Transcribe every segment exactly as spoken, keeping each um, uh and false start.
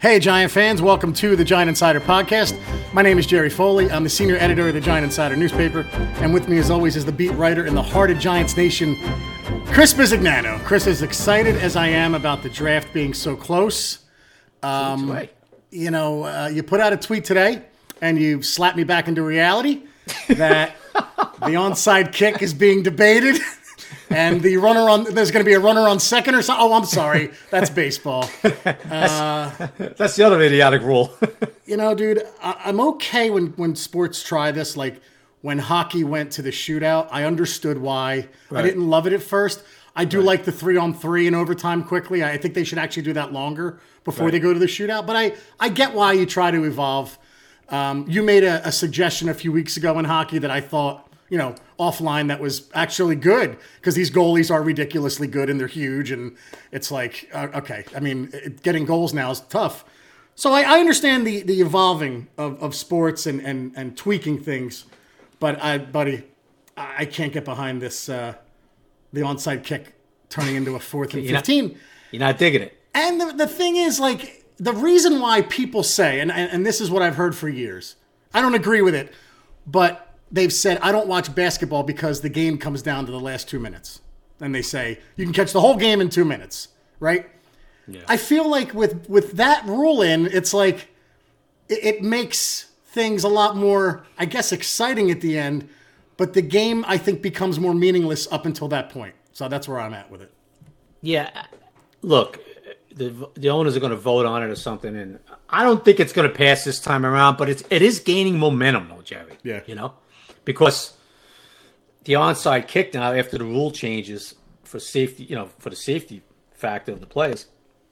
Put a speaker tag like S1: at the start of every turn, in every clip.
S1: Hey, Giant fans. Welcome to the Giant Insider Podcast. My name is Jerry Foley. I'm the senior editor of the Giant Insider newspaper. And with me, as always, is the beat writer in the heart of Giants Nation, Chris Bisignano. Chris, as excited as I am about the draft being so close, um, you know, uh, you put out a tweet today and you slapped me back into reality that the onside kick is being debated. And the runner on, there's going to be a runner on second or something. Oh, I'm sorry. That's baseball. Uh,
S2: That's the other idiotic rule.
S1: you know, dude, I, I'm okay when, when sports try this. Like when hockey went to the shootout, I understood why. Right. I didn't love it at first. I do right. like the three on three in overtime quickly. I think they should actually do that longer before right. they go to the shootout. But I, I get why you try to evolve. Um, you made a, a suggestion a few weeks ago in hockey that I thought, you know, offline that was actually good because these goalies are ridiculously good and they're huge. And it's like, uh, okay, I mean, it, getting goals now is tough. So I, I understand the the evolving of, of sports and, and, and tweaking things. But, I, buddy, I can't get behind this, uh, the onside kick turning into a fourth and fifteen.
S2: You're not, you're not digging it.
S1: And the, the thing is, like, the reason why people say, and, and, and this is what I've heard for years, I don't agree with it, but they've said, I don't watch basketball because the game comes down to the last two minutes. And they say, you can catch the whole game in two minutes, right? Yeah. I feel like with, with that rule in, it's like, it, it makes things a lot more, I guess, exciting at the end. But the game, I think, becomes more meaningless up until that point. So that's where I'm at with it.
S2: Yeah. Look, the the owners are going to vote on it or something. And I don't think it's going to pass this time around. But it's, it is gaining momentum, though, Jerry.
S1: Yeah.
S2: You know? Because the onside kick now, after the rule changes for safety, you know, for the safety factor of the plays,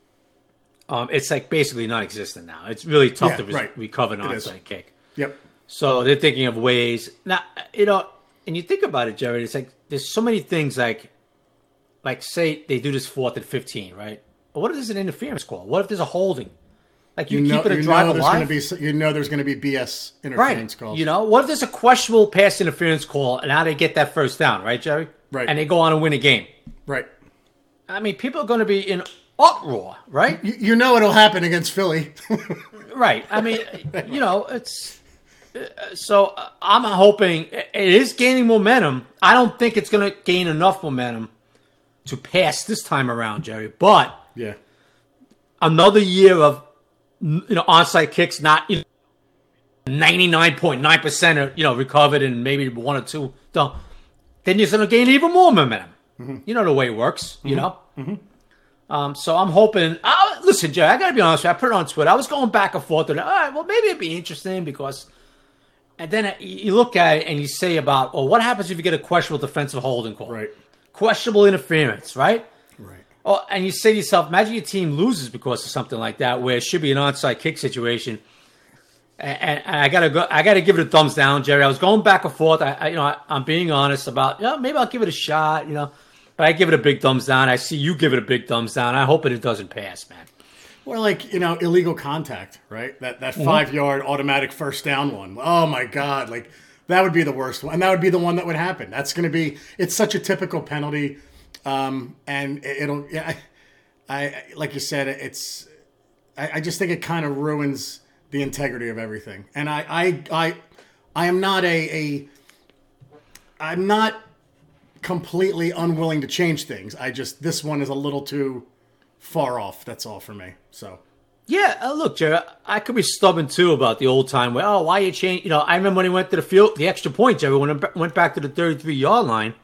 S2: um, it's like basically non-existent now. It's really tough
S1: yeah,
S2: to re-
S1: right.
S2: recover an
S1: it
S2: onside
S1: is.
S2: kick.
S1: Yep.
S2: So they're thinking of ways. Now, you know, and you think about it, Jared, it's like there's so many things like, like say they do this fourth and fifteen, right? But what if there's an interference call? What if there's a holding? Like you, you know, keep it a
S1: you
S2: drive
S1: know there's
S2: alive.
S1: Gonna be, you know there's going to be B S interference
S2: right.
S1: calls.
S2: You know, what if there's a questionable pass interference call and how they get that first down, right, Jerry?
S1: Right.
S2: And they go on and win a game.
S1: Right.
S2: I mean, people are going to be in uproar, right?
S1: You, you know it'll happen against Philly.
S2: right. I mean, you know, it's... Uh, so uh, I'm hoping it is gaining momentum. I don't think it's going to gain enough momentum to pass this time around, Jerry. But
S1: yeah,
S2: another year of you know onside kicks, not you know, ninety-nine point nine percent are, you know recovered and maybe one or two don't. Then you're going to gain even more momentum. Mm-hmm. You know the way it works. Mm-hmm. You know.
S1: Mm-hmm.
S2: Um, so I'm hoping. Uh, listen, Jerry, I got to be honest with you. I put it on Twitter. I was going back and forth with it. All right, well, maybe it'd be interesting because. And then you look at it and you say about, well, what happens if you get a questionable defensive holding call?
S1: Right.
S2: Questionable interference, right?
S1: Right.
S2: Oh, and you say to yourself, imagine your team loses because of something like that, where it should be an onside kick situation. And, and I gotta go. I gotta give it a thumbs down, Jerry. I was going back and forth. I, I you know, I, I'm being honest about, you know, maybe I'll give it a shot, you know, but I give it a big thumbs down. I see you give it a big thumbs down. I hope it doesn't pass, man.
S1: Or like, you know, illegal contact, right? That that mm-hmm. five-yard automatic first down one. Oh, my God. Like, that would be the worst one. And that would be the one that would happen. That's going to be – it's such a typical penalty. Um, and it, it'll – yeah, I, I like you said, it's I, – I just think it kind of ruins the integrity of everything. And I I, I, I am not a, a – I'm not completely unwilling to change things. I just – this one is a little too – far off. That's all for me. So,
S2: yeah. Uh, look, Jerry, I could be stubborn too about the old time where, oh, why you change? You know, I remember when he went to the field, the extra point, Jerry, when he went back to the thirty-three yard line.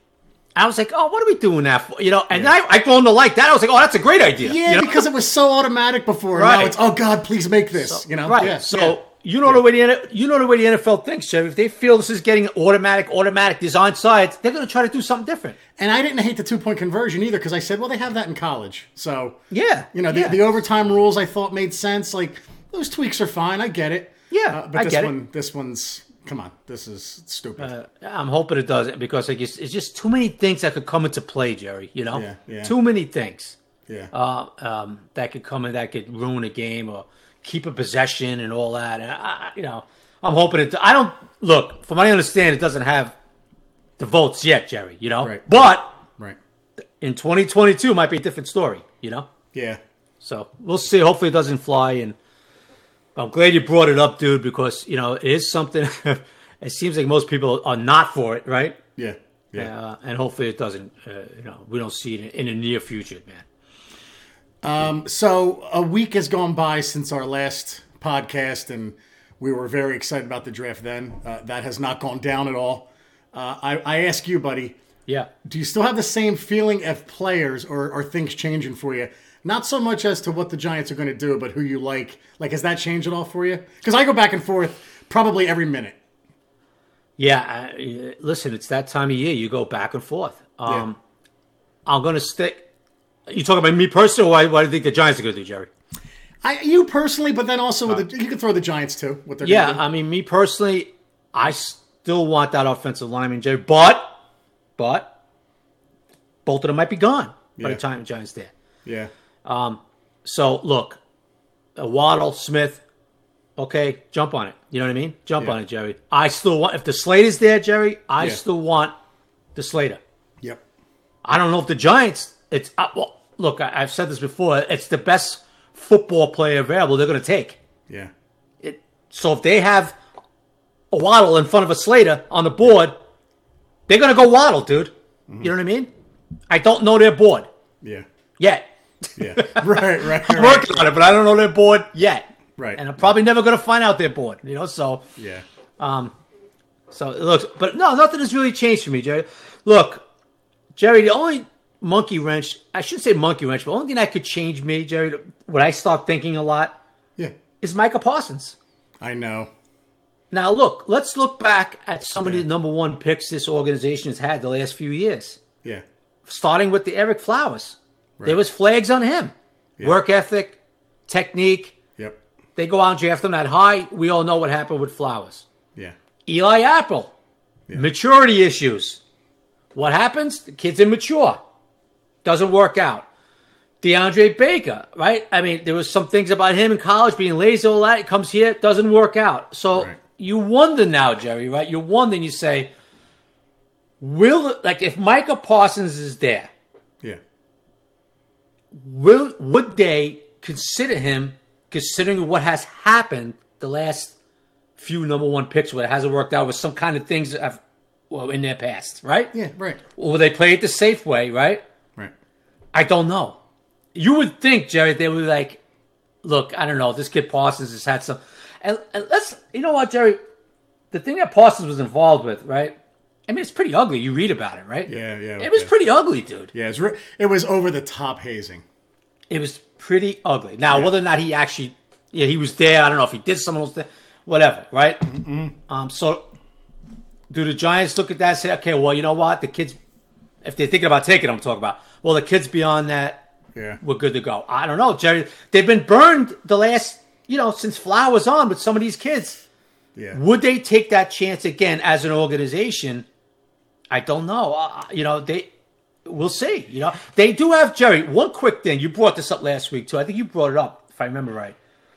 S2: I was like, oh, what are we doing that for? You know, and yeah. I, I grown to like that. I was like, oh, that's a great idea.
S1: Yeah,
S2: you know?
S1: because it was so automatic before.
S2: Right.
S1: Now it's, oh God, please make this.
S2: So,
S1: you know,
S2: right?
S1: Yeah.
S2: So.
S1: Yeah.
S2: You know yeah. the way the you know the way the N F L thinks, Jerry. If they feel this is getting automatic, automatic, these onside, they're going to try to do something different.
S1: And I didn't hate the two point conversion either because I said, well, they have that in college. So
S2: yeah,
S1: you know, the,
S2: yeah.
S1: the overtime rules I thought made sense. Like those tweaks are fine. I get it.
S2: Yeah,
S1: uh, but
S2: I
S1: this
S2: get
S1: one,
S2: it.
S1: this one's come on. This is stupid.
S2: Uh, I'm hoping it doesn't because like it's, it's just too many things that could come into play, Jerry. You know,
S1: yeah, yeah.
S2: too many things.
S1: Yeah,
S2: uh, um, that could come in that could ruin a game or keep a possession and all that. And I, you know, I'm hoping it. I don't look from what I understand, it doesn't have the votes yet, Jerry. You know,
S1: right.
S2: but
S1: right
S2: in twenty twenty-two might be a different story. You know.
S1: Yeah.
S2: So we'll see. Hopefully it doesn't fly. And I'm glad you brought it up, dude, because, you know, it is something. It seems like most people are not for it, right?
S1: Yeah. Yeah.
S2: Uh, and hopefully it doesn't, uh, you know, we don't see it in, in the near future, man.
S1: Um, so a week has gone by since our last podcast, and we were very excited about the draft then. Uh, that has not gone down at all. Uh, I, I ask you, buddy.
S2: Yeah.
S1: Do you still have the same feeling of players, or are things changing for you? Not so much as to what the Giants are going to do, but who you like. Like, has that changed at all for you? Because I go back and forth probably every minute.
S2: Yeah. I, listen, it's that time of year. You go back and forth. Um,
S1: yeah.
S2: I'm going to stick. You talking about me personally, or what, what do you think the Giants are going to do, Jerry?
S1: I, you personally, but then also with the, you can throw the Giants too. What they're
S2: yeah,
S1: gonna do.
S2: I mean, me personally, I still want that offensive lineman, Jerry. But, but, both of them might be gone by
S1: Yeah.
S2: the time the Giants there.
S1: Yeah.
S2: Um. So look, uh, Waddle, Smith. Okay, jump on it. You know what I mean? Jump
S1: Yeah.
S2: on it, Jerry. I still want if the Slater's there, Jerry. I
S1: Yeah.
S2: still want the Slater.
S1: Yep.
S2: I don't know if the Giants. It's uh, well. Look, I, I've said this before. It's the best football player available. They're going to take
S1: Yeah.
S2: it. So if they have a Waddle in front of a Slater on the board, they're going to go Waddle, dude. Mm-hmm. You know what I mean? I don't know their board
S1: Yeah.
S2: yet.
S1: Yeah. Right. Right.
S2: I'm
S1: right.
S2: working on it, but I don't know their board yet.
S1: Right.
S2: And I'm probably never going to find out their board. You know, so
S1: Yeah.
S2: um, so it looks. But no, nothing has really changed for me, Jerry. Look, Jerry, the only monkey wrench, I shouldn't say monkey wrench, but the only thing that could change me, Jerry, when I start thinking a lot,
S1: Yeah.
S2: is Micah Parsons.
S1: I know.
S2: Now, look, let's look back at some of the number one picks this organization has had the last few years.
S1: Yeah.
S2: Starting with the Eric Flowers.
S1: Right.
S2: There was flags on him.
S1: Yeah.
S2: Work ethic, technique.
S1: Yep.
S2: They go out and draft him that high. We all know what happened with Flowers.
S1: Yeah.
S2: Eli Apple.
S1: Yeah.
S2: Maturity issues. What happens? The kid's immature. Doesn't work out. DeAndre Baker, right? I mean, there was some things about him in college being lazy, all that. It comes here, doesn't work out. So
S1: Right.
S2: you wonder now, Jerry, right? You wonder and you say, will, like, if Micah Parsons is there,
S1: Yeah.
S2: will would they consider him, considering what has happened the last few number one picks where it hasn't worked out with some kind of things that have, well, in their past, right?
S1: Yeah. Right.
S2: Or will they play it the safe way, right?
S1: Right.
S2: I don't know. You would think, Jerry, they would be like, look, I don't know, this kid Parsons has had some, and, and let's, you know what, Jerry, the thing that Parsons was involved with, right? I mean, it's pretty ugly. You read about it, right?
S1: Yeah. Yeah.
S2: It was
S1: okay.
S2: pretty ugly, dude.
S1: Yeah. It was, re- it was over the top hazing.
S2: It was pretty ugly. Now,
S1: Yeah.
S2: whether or not he actually, yeah, he was there, I don't know if he did some of those things, whatever, right? Mm-hmm. Um, so, do the Giants look at that and say, okay, well, you know what? The kids, if they're thinking about taking them, I'm talking about, well, the kids beyond that,
S1: Yeah.
S2: we're good to go. I don't know, Jerry. They've been burned the last, you know, since Flowers on with some of these kids.
S1: Yeah.
S2: Would they take that chance again as an organization? I don't know. Uh, you know, they, we'll see. You know, they do have, Jerry, one quick thing. You brought this up last week, too. I think you brought it up, if I remember right.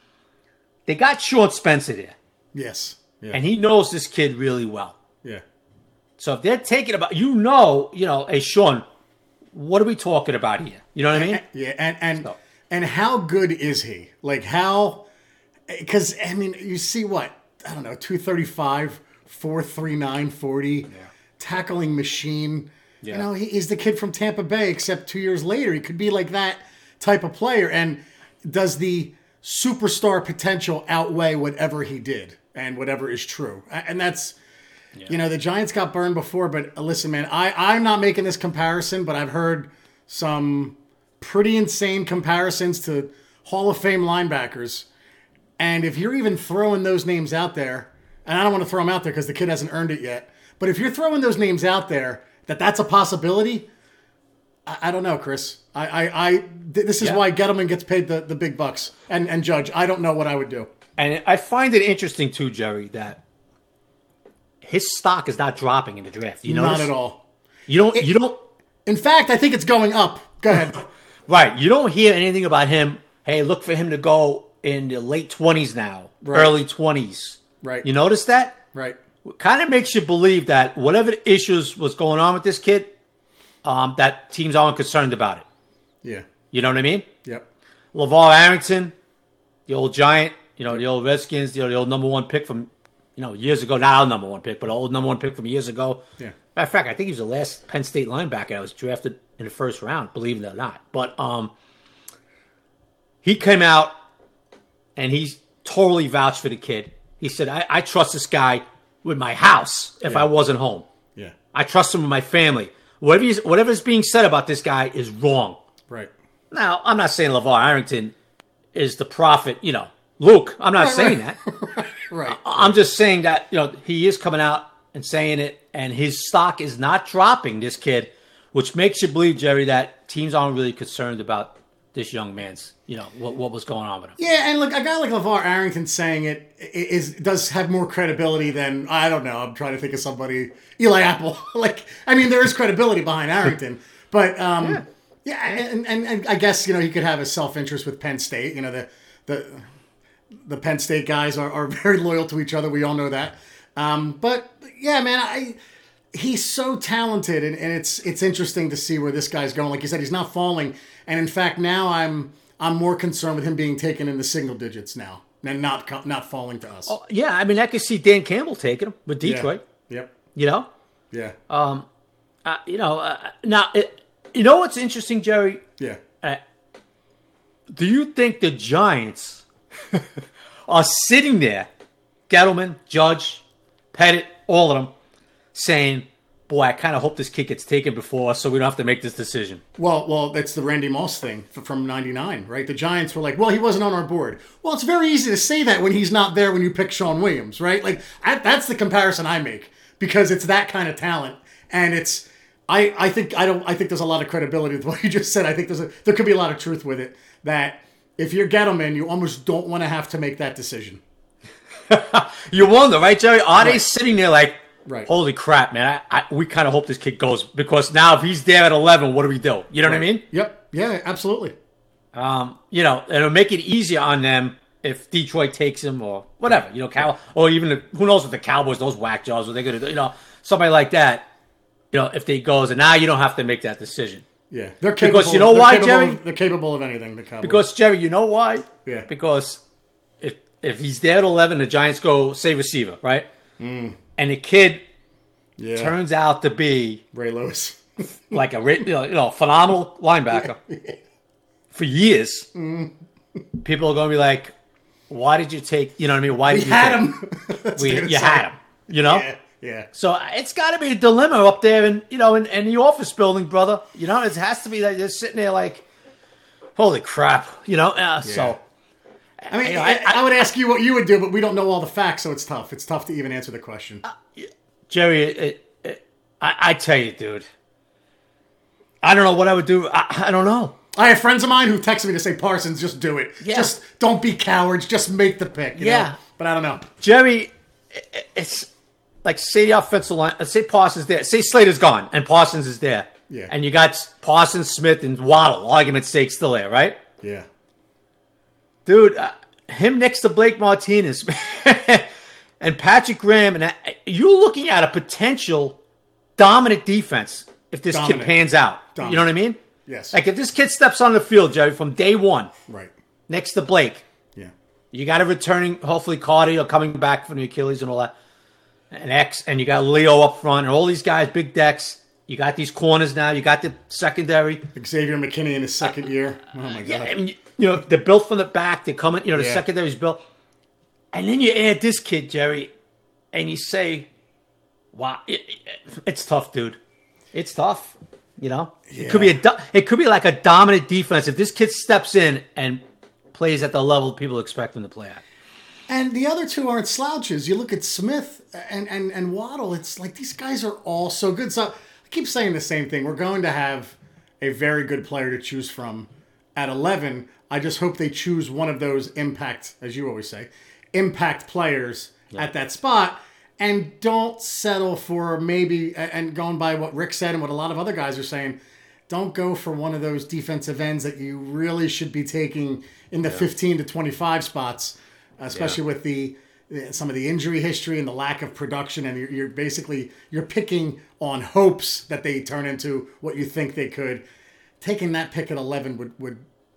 S2: They got Sean Spencer there,
S1: Yes. Yeah.
S2: and he knows this kid really well.
S1: yeah.
S2: So if they're taking about, you know, you know, hey, Sean, what are we talking about here? You know what I mean?
S1: Yeah, and and
S2: So.
S1: and how good is he? Like how? Because I mean, you see what I don't know, two thirty five, four three nine, forty, tackling machine.
S2: Yeah.
S1: You know, he, he's the kid from Tampa Bay. Except two years later, he could be like that type of player. And does the superstar potential outweigh whatever he did and whatever is true? And that's. Yeah. You know, the Giants got burned before, but uh, listen, man, I, I'm not making this comparison, but I've heard some pretty insane comparisons to Hall of Fame linebackers. And if you're even throwing those names out there, and I don't want to throw them out there because the kid hasn't earned it yet, but if you're throwing those names out there, that that's a possibility, I, I don't know, Chris. I, I, I th- this is
S2: Yeah.
S1: why Gettleman gets paid the, the big bucks. And, and Judge, I don't know what I would do.
S2: And I find it interesting, too, Jerry, that his stock is not dropping in the draft. You know,
S1: Not at all.
S2: You don't.
S1: It-
S2: you don't.
S1: In fact, I think it's going up. Go ahead.
S2: Right. You don't hear anything about him. Hey, look for him to go in the late twenties now,
S1: Right.
S2: early twenties.
S1: Right.
S2: You notice that?
S1: Right.
S2: Kind of makes you believe that whatever the issues was going on with this kid, um, that teams aren't concerned about it.
S1: Yeah.
S2: You know what I mean?
S1: Yep.
S2: LeVar Arrington, the old Giant, you know, the old Redskins, you know, the old number one pick from, you know, years ago. Not our number one pick, but the old number one pick from years ago.
S1: Yeah.
S2: Matter of fact, I think he was the last Penn State linebacker that was drafted in the first round, believe it or not. But um, he came out and he totally vouched for the kid. He said, I, I trust this guy with my house if
S1: yeah.
S2: I wasn't home.
S1: Yeah.
S2: I trust him with my family. Whatever he's, whatever's being said about this guy is wrong.
S1: Right.
S2: Now, I'm not saying LeVar Arrington is the prophet, you know, Luke. I'm not
S1: right,
S2: saying
S1: right.
S2: that.
S1: right.
S2: I'm just saying that, you know, he is coming out and saying it, and his stock is not dropping, this kid, which makes you believe, Jerry, that teams aren't really concerned about this young man's, you know, what, what was going on with him.
S1: Yeah, and look, a guy like LeVar Arrington saying it is does have more credibility than, I don't know, I'm trying to think of somebody, Eli Apple. like, I mean, there is credibility behind Arrington, but um, yeah, yeah and, and, and I guess, you know, he could have a self-interest with Penn State. You know, the the the Penn State guys are, are very loyal to each other. We all know that. Um, but, yeah, man, I... He's so talented, and, and it's it's interesting to see where this guy's going. Like you said, he's not falling, and in fact, now I'm I'm more concerned with him being taken in the single digits now, and not not falling to us.
S2: Oh, yeah, I mean, I could see Dan Campbell taking him with Detroit.
S1: Yeah. Yep.
S2: You know.
S1: Yeah.
S2: Um, uh, you know, uh, now it, you know what's interesting, Jerry?
S1: Yeah.
S2: Uh, do you think the Giants are sitting there, Gettleman, Judge, Pettit, all of them, saying, boy, I kind of hope this kid gets taken before us so we don't have to make this decision?
S1: Well, well, that's the Randy Moss thing from ninety-nine, right? The Giants were like, well, he wasn't on our board. Well, it's very easy to say that when he's not there when you pick Sean Williams, right? Like, I, that's the comparison I make because it's that kind of talent. And it's, I, I think, I don't, I think there's a lot of credibility with what you just said. I think there's a, there could be a lot of truth with it that if you're Gettleman, you almost don't want to have to make that decision.
S2: You wonder, right, Jerry? Are
S1: right.
S2: they sitting there like,
S1: right.
S2: holy crap, man, I, I, we kind of hope this kid goes because now if he's there at eleven, what do we do? You know
S1: right.
S2: what I mean?
S1: Yep. Yeah, absolutely.
S2: Um, you know, it'll make it easier on them if Detroit takes him or whatever, you know, Cow or even the, who knows what the Cowboys, those whack jobs, what they're going to do, you know, somebody like that, you know, if they goes, and now you don't have to make that decision.
S1: Yeah. They're capable.
S2: Because you know why, Jerry?
S1: Of, they're capable of anything, the Cowboys.
S2: Because, Jerry, you know why?
S1: Yeah.
S2: Because if if he's there at eleven, the Giants go, say, receiver, right?
S1: Mm.
S2: And the kid
S1: yeah.
S2: turns out to be
S1: Ray Lewis.
S2: like a you know, you know phenomenal linebacker
S1: yeah.
S2: for years.
S1: Mm.
S2: People are going to be like, why did you take, you know what I mean? Why
S1: we
S2: did you
S1: had
S2: take,
S1: him.
S2: we, you say. had him, you know?
S1: Yeah. Yeah.
S2: So it's got to be a dilemma up there in, you know, in, in the office building, brother. You know, it has to be that they're sitting there like, holy crap, you know? Uh, yeah. So,
S1: I mean,
S2: you know,
S1: I,
S2: I,
S1: I would ask you what you would do, but we don't know all the facts, so it's tough. It's tough to even answer the question.
S2: Uh, Jerry, it, it, I, I tell you, dude, I don't know what I would do. I, I don't know.
S1: I have friends of mine who text me to say, Parsons, just do it.
S2: Yeah.
S1: Just don't be cowards. Just make the pick. You
S2: yeah.
S1: know? But I don't know.
S2: Jerry, it, it's like, say the offensive line, say Parsons there, say Slater's gone and Parsons is there.
S1: Yeah.
S2: And you got Parsons, Smith, and Waddle, argument's sake, still there, right?
S1: Yeah.
S2: Dude, uh, him next to Blake Martinez and Patrick Graham, and uh, you're looking at a potential dominant defense if this
S1: Dominant.
S2: kid pans out.
S1: Dominant.
S2: You know what I mean?
S1: Yes.
S2: Like if this kid steps on the field, Jerry, from day one,
S1: right
S2: next to Blake,
S1: yeah,
S2: you got a returning, hopefully Cardi or coming back from the Achilles and all that, and X, and you got Leo up front, and all these guys, big decks. You got these corners now. You got the secondary.
S1: Xavier McKinney in his second year. Oh my god!
S2: Yeah, I mean, you know they're built from the back. They're coming. You know the
S1: yeah.
S2: secondary's built, and then you add this kid, Jerry, and you say, "Wow, it, it, it's tough, dude. It's tough." You know,
S1: yeah.
S2: it could be a do- it could be like a dominant defense if this kid steps in and plays at the level people expect him to play at.
S1: And the other two aren't slouches. You look at Smith and and and Waddle. It's like these guys are all so good. So I keep saying the same thing. We're going to have a very good player to choose from at eleven. I just hope they choose one of those impact, as you always say, impact players yeah. at that spot. And don't settle for maybe, and going by what Rick said and what a lot of other guys are saying, don't go for one of those defensive ends that you really should be taking in the yeah. fifteen to twenty-five spots, especially yeah. with the some of the injury history and the lack of production. And you're, you're basically, you're picking on hopes that they turn into what you think they could. Taking that pick at eleven would, would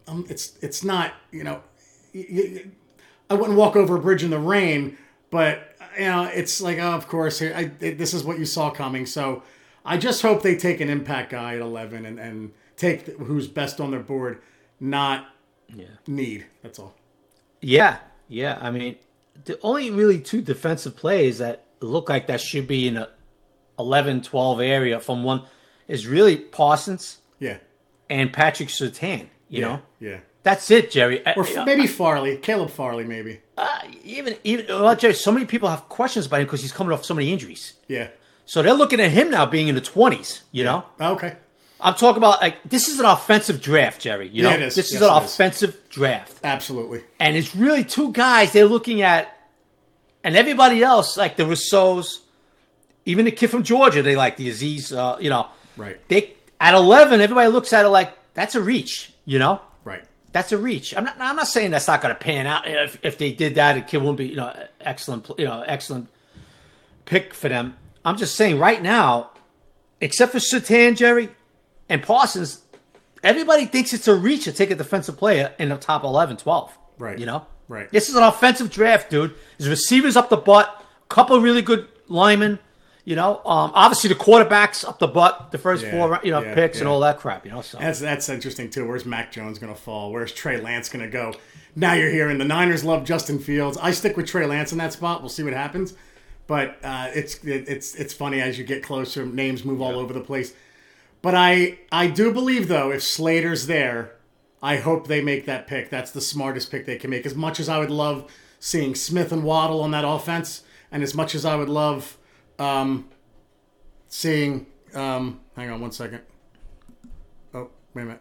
S1: um, it's it's not, you know, y- y- I wouldn't walk over a bridge in the rain, but you know, it's like, oh, of course, I, it, this is what you saw coming. So I just hope they take an impact guy at eleven and, and take the, who's best on their board, not
S2: yeah.
S1: need. That's all.
S2: Yeah, yeah. I mean, the only really two defensive plays that look like that should be in a eleven twelve area from one is really Parsons.
S1: Yeah.
S2: And Patrick Surtain, you
S1: yeah,
S2: know?
S1: Yeah.
S2: That's it, Jerry.
S1: Or
S2: I,
S1: maybe Farley. Caleb Farley, maybe.
S2: Uh, even, even well, Jerry, so many people have questions about him because he's coming off so many injuries.
S1: Yeah.
S2: So they're looking at him now being in the twenties, you
S1: yeah.
S2: know?
S1: Okay.
S2: I'm talking about, like, this is an offensive draft, Jerry. You know?
S1: Yeah, it is.
S2: This
S1: yes,
S2: is an
S1: it
S2: offensive
S1: is.
S2: draft.
S1: Absolutely.
S2: And it's really two guys they're looking at, and everybody else, like the Rousseaus, even the kid from Georgia, they like the Aziz, uh, you know.
S1: Right.
S2: They at eleven, everybody looks at it like, that's a reach, you know?
S1: Right.
S2: That's a reach. I'm not. I'm not saying that's not going to pan out. If if they did that, the kid wouldn't be, you know, excellent, you know, excellent pick for them. I'm just saying right now, except for Surtain, Jerry, and Parsons, everybody thinks it's a reach to take a defensive player in the top eleven, twelve.
S1: Right.
S2: You know.
S1: Right.
S2: This is an offensive draft, dude. There's receivers up the butt, a couple of really good linemen. You know, um, obviously the quarterbacks up the butt, the first
S1: yeah,
S2: four, you know,
S1: yeah,
S2: picks
S1: yeah.
S2: and all that crap. You know, so
S1: that's that's interesting too. Where's Mac Jones going to fall? Where's Trey Lance going to go? Now you're hearing the Niners love Justin Fields. I stick with Trey Lance in that spot. We'll see what happens. But uh, it's it, it's it's funny as you get closer. Names move all
S2: yeah.
S1: over the place. But I I do believe though, if Slater's there, I hope they make that pick. That's the smartest pick they can make. As much as I would love seeing Smith and Waddle on that offense, and as much as I would love. Um, Seeing, um, hang on one second. Oh, wait a minute.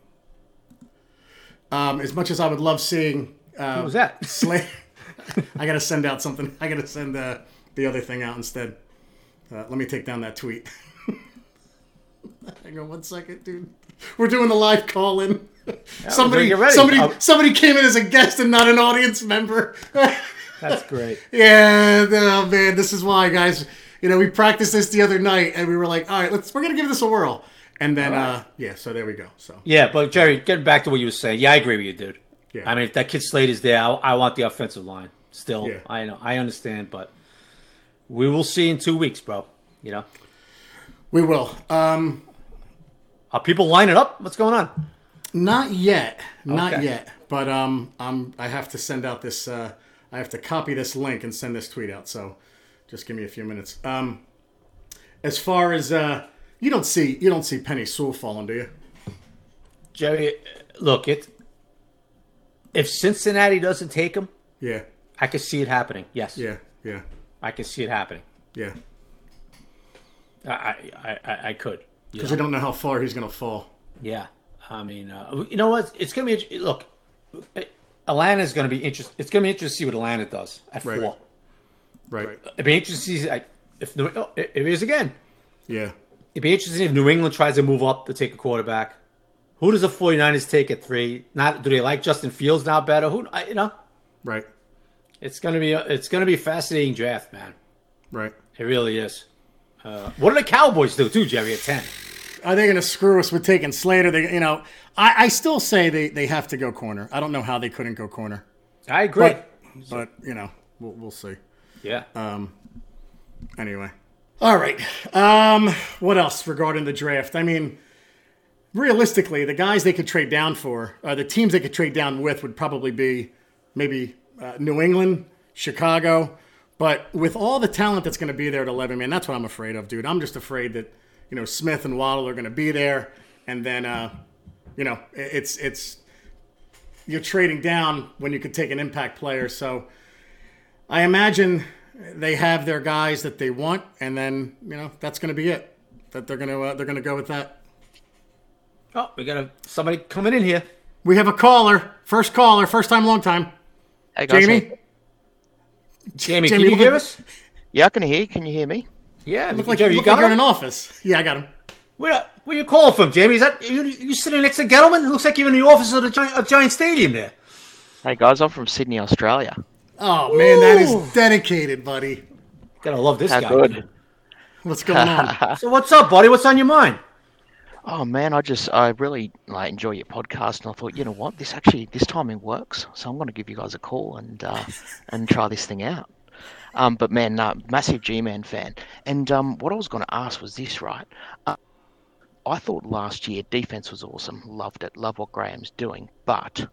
S1: Um, as much as I would love seeing, uh,
S2: what was that?
S1: Slay, I gotta send out something. I gotta send uh, the other thing out instead. Uh, let me take down that tweet. Hang on one second, dude. We're doing the live call in.
S2: Yeah,
S1: somebody,
S2: get ready.
S1: somebody,
S2: I'll...
S1: somebody came in as a guest and not an audience member.
S2: That's great.
S1: Yeah, oh man, this is why, guys. You know, we practiced this the other night, and we were like, "All right, let's. We're gonna give this a whirl." And then, right. uh, yeah. So there we go. So
S2: yeah, but Jerry, getting back to what you were saying, yeah, I agree with you, dude.
S1: Yeah.
S2: I mean, if that kid Slade is there, I, I want the offensive line. Still,
S1: yeah.
S2: I know, I understand, but we will see in two weeks, bro. You know,
S1: we will. Um,
S2: Are people lining up? What's going on?
S1: Not yet, not
S2: okay.
S1: yet. But um, I'm. I have to send out this. Uh, I have to copy this link and send this tweet out. So. Just give me a few minutes. Um, as far as uh, you don't see, you don't see Penny Sewell falling, do you,
S2: Jerry? Look, it. If Cincinnati doesn't take him,
S1: yeah,
S2: I can see it happening. Yes,
S1: yeah, yeah,
S2: I can see it happening.
S1: yeah.
S2: I, I, I, I could
S1: because you don't know how far he's going to fall.
S2: Yeah, I mean, uh, you know what? It's going to be look. Atlanta is going to be interesting. It's going to be interesting to see what Atlanta does at
S1: right.
S2: four.
S1: Right.
S2: It'd be interesting to see if oh, it is again.
S1: Yeah.
S2: It'd be interesting if New England tries to move up to take a quarterback. Who does the 49ers take at three? Not do they like Justin Fields now better? Who you know?
S1: Right.
S2: It's gonna be a, it's gonna be a fascinating draft, man.
S1: Right.
S2: It really is. Uh, what do the Cowboys do too, Jerry? At ten?
S1: Are they going to screw us with taking Slater? They, you know, I, I still say they, they have to go corner. I don't know how they couldn't go corner.
S2: I agree.
S1: But, but you know, we'll we'll see.
S2: Yeah.
S1: Um. Anyway. All right. Um. What else regarding the draft? I mean, realistically, the guys they could trade down for, uh, the teams they could trade down with would probably be maybe uh, New England, Chicago. But with all the talent that's going to be there at eleven, man, that's what I'm afraid of, dude. I'm just afraid that, you know, Smith and Waddle are going to be there. And then, uh, you know, it's, it's, you're trading down when you could take an impact player. So, I imagine they have their guys that they want, and then you know that's going to be it. That they're going to uh, they're going to go with that.
S2: Oh, we got a, somebody coming in here.
S1: We have a caller, first caller, first time, long time.
S3: Hey guys,
S1: Jamie.
S3: hey.
S2: Jamie,
S1: Jamie,
S2: can you
S1: look
S2: hear
S1: like,
S2: us?
S3: Yeah, I can hear you. Can you hear me?
S2: Yeah,
S1: look like,
S2: Jerry,
S1: you
S2: you
S1: look
S2: got
S1: like you're in
S2: him?
S1: an office. Yeah, I got him.
S2: Where where you calling from, Jamie? Is that you? You sitting next to Gettleman? It looks like you're in the office of the Giant, of Giant Stadium there.
S3: Hey guys, I'm from Sydney, Australia.
S1: Oh man, that is dedicated, buddy.
S2: Gotta love this
S3: How
S2: guy.
S3: good.
S1: What's going on?
S2: So what's up, buddy? What's on your mind?
S3: Oh man, I just I really like enjoy your podcast, and I thought, you know what, this actually this timing works, so I'm going to give you guys a call and uh, and try this thing out. Um, but man, uh, massive G-Man fan, and um, what I was going to ask was this, right? Uh, I thought last year defense was awesome, loved it, love what Graham's doing, but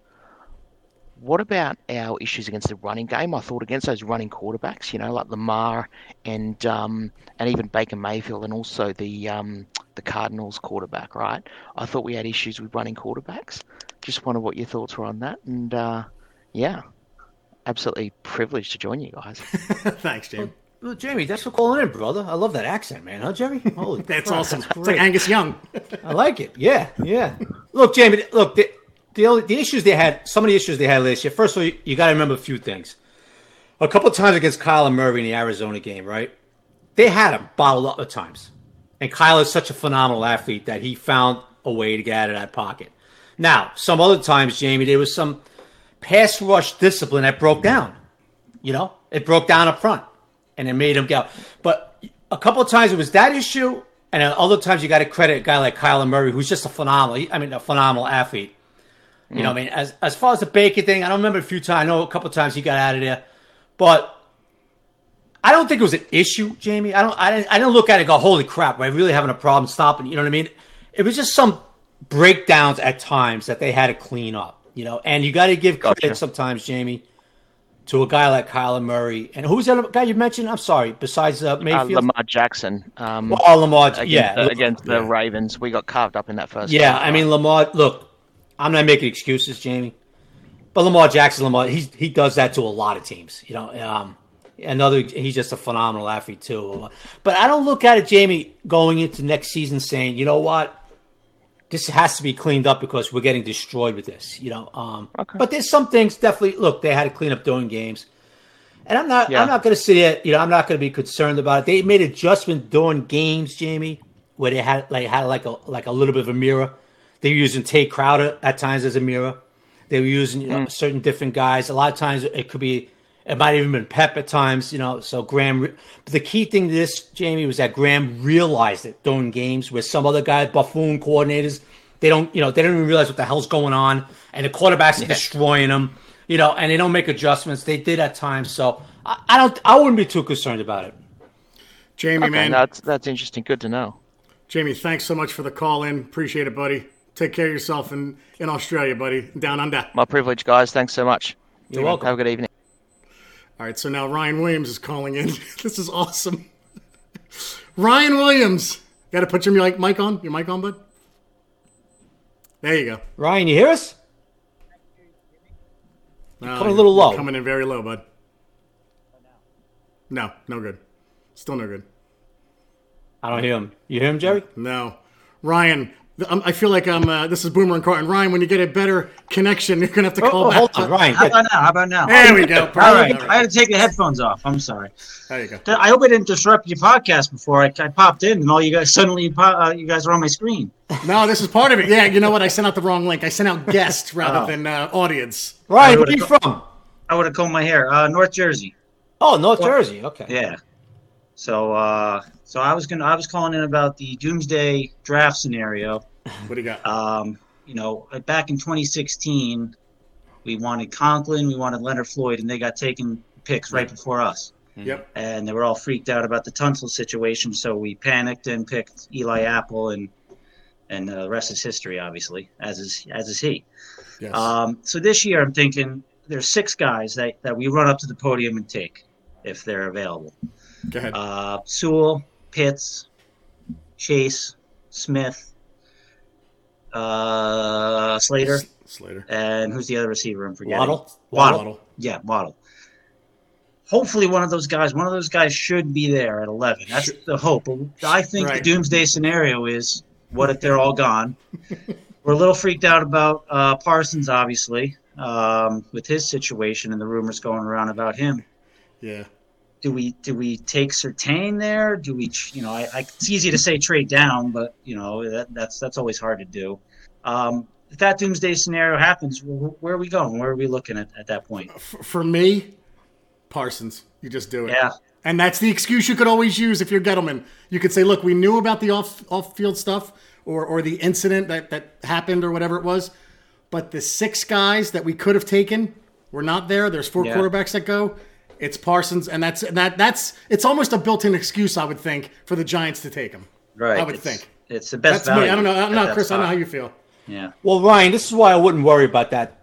S3: what about our issues against the running game? I thought against those running quarterbacks, you know, like Lamar and um, and even Baker Mayfield, and also the um, the Cardinals quarterback, right? I thought we had issues with running quarterbacks. Just wonder what your thoughts were on that. And uh, yeah, absolutely privileged to join you guys.
S1: Thanks, Jamie.
S2: Well, well, Jamie, thanks for calling in, brother. I love that accent, man. Huh, Jerry? Holy
S1: That's
S2: crap,
S1: awesome.
S2: that's
S1: It's like
S2: great.
S1: Angus Young.
S2: I like it. Yeah, yeah. Look, Jamie. Look, the the, only, the issues they had, some of the issues they had last year. First of all, you, you got to remember a few things. A couple of times against Kyler Murray in the Arizona game, right? They had him bottled up at times, and Kyler is such a phenomenal athlete that he found a way to get out of that pocket. Now, some other times, Jamie, there was some pass rush discipline that broke down. You know, it broke down up front, and it made him go. But a couple of times it was that issue, and other times you got to credit a guy like Kyler Murray, who's just a phenomenal, I mean, a phenomenal athlete. You know what I mean? As as far as the Baker thing, I don't remember a few times. I know a couple of times he got out of there. But I don't think it was an issue, Jamie. I don't I didn't I didn't look at it and go, holy crap, we're really having a problem stopping. You know what I mean? It was just some breakdowns at times that they had to clean up, you know. And you gotta give credit
S3: Gotcha.
S2: sometimes, Jamie, to a guy like Kyler Murray. And who's the other guy you mentioned? I'm sorry, besides uh,
S3: Uh,
S2: Mayfield?
S3: Lamar Jackson. Um,
S2: Oh, Lamar,
S3: against
S2: yeah.
S3: the, against the
S1: Yeah.
S3: Ravens, we got carved up in that first.
S2: Yeah,
S3: half,
S2: I mean,
S3: right?
S2: Lamar, look, I'm not making excuses, Jamie. But Lamar Jackson, Lamar, he's, he does that to a lot of teams. You know, um, another, he's just a phenomenal athlete, too. But I don't look at it, Jamie, going into next season saying, you know what? This has to be cleaned up because we're getting destroyed with this, you know. Um,
S3: Okay.
S2: But there's some things definitely, look, they had to clean up during games. And I'm not,
S3: Yeah.
S2: I'm not going to sit here, you know, I'm not going to be concerned about it. They made adjustments during games, Jamie, where they had like had like a like a little bit of a mirror. They were using Tate Crowder at times as a mirror. They were using you know, certain different guys. A lot of times it could be, it might have even been Pep at times, you know. So Graham, but the key thing to this, Jamie, was that Graham realized it during games where some other guys, buffoon coordinators, they don't, you know, they don't even realize what the hell's going on, and the quarterbacks are destroying them, you know, and they don't make adjustments. They did at times, so I, I don't, I wouldn't be too concerned about it.
S1: Jamie,
S3: Okay,
S1: man.
S3: that's that's interesting. Good to know.
S1: Jamie, thanks so much for the call in. Appreciate it, buddy. Take care of yourself in, in Australia, buddy. Down under.
S3: My privilege, guys. Thanks so much.
S2: You're welcome.
S3: Have a good evening.
S1: All right, so now Ryan Williams is calling in. This is awesome. Ryan Williams. Got to put your mic mic on? Your mic on, bud? There you go.
S2: Ryan, you hear us?
S1: No,
S2: coming a little
S1: you're
S2: low.
S1: Coming in very low, bud. No, no good. Still no good.
S2: I don't hear him. You hear him, Jerry?
S1: No. Ryan, I'm, I feel like I'm. Uh, this is Boomer and Carton. Ryan, when you get a better connection, you're gonna have to call
S2: Oh,
S1: back.
S2: hold on, Ryan.
S4: How about now? How about now?
S1: There we go.
S4: All right.
S1: Perfect.
S4: I had to take the headphones off. I'm sorry.
S1: There you go.
S4: I hope I didn't disrupt your podcast before I, I popped in and all you guys suddenly po- uh, you guys are on my screen.
S1: No, this is part of it. Yeah, you know what? I sent out the wrong link. I sent out guest rather
S4: Oh.
S1: than uh, audience.
S2: Ryan,
S4: I
S2: where are you
S4: would've-
S2: from?
S4: I would have combed my hair. Uh, North Jersey.
S2: Oh, North Jersey. Okay.
S4: Yeah. So uh, so I was gonna I was calling in about the doomsday draft scenario.
S1: What do you got?
S4: Um, you know, back in twenty sixteen, we wanted Conklin, we wanted Leonard Floyd, and they got taken picks right before us.
S1: Yep.
S4: And they were all freaked out about the Tunsil situation, so we panicked and picked Eli Apple, and and uh, the rest is history, obviously, as is as is he.
S1: Yes.
S4: Um, so this year, I'm thinking there's six guys that, that we run up to the podium and take if they're available.
S1: Go ahead.
S4: Uh, Sewell, Pitts, Chase, Smith, uh, Slater,
S1: Slater.
S4: and who's the other receiver? I'm forgetting.
S2: Waddle?
S4: Waddle.
S1: Waddle.
S4: Yeah, Waddle. Hopefully, one of those guys, one of those guys should be there at eleven. That's
S1: Should-
S4: the hope. But I think
S1: Right.
S4: the doomsday scenario is, what if they're all gone? We're a little freaked out about uh, Parsons, obviously, um, with his situation and the rumors going around about him.
S1: Yeah.
S4: Do we do we take Surtain there? Do we, you know, I, I, it's easy to say trade down, but you know that that's that's always hard to do. Um, if that doomsday scenario happens, wh- where are we going? Where are we looking at at that point?
S1: F- for me, Parsons. You just do it.
S4: Yeah,
S1: And that's the excuse you could always use if you're Gettleman. You could say, look, we knew about the off off field stuff or or the incident that, that happened or whatever it was, but the six guys that we could have taken were not there. There's four yeah. quarterbacks that go. It's Parsons, and that's that that's it's almost a built-in excuse, I would think, for the Giants to take him.
S4: Right.
S1: I would
S4: it's,
S1: think.
S4: It's the best
S1: that's
S4: value.
S1: Me. I don't know. I'm not Chris. I don't know how you feel.
S4: Yeah.
S2: Well, Ryan, this is why I wouldn't worry about that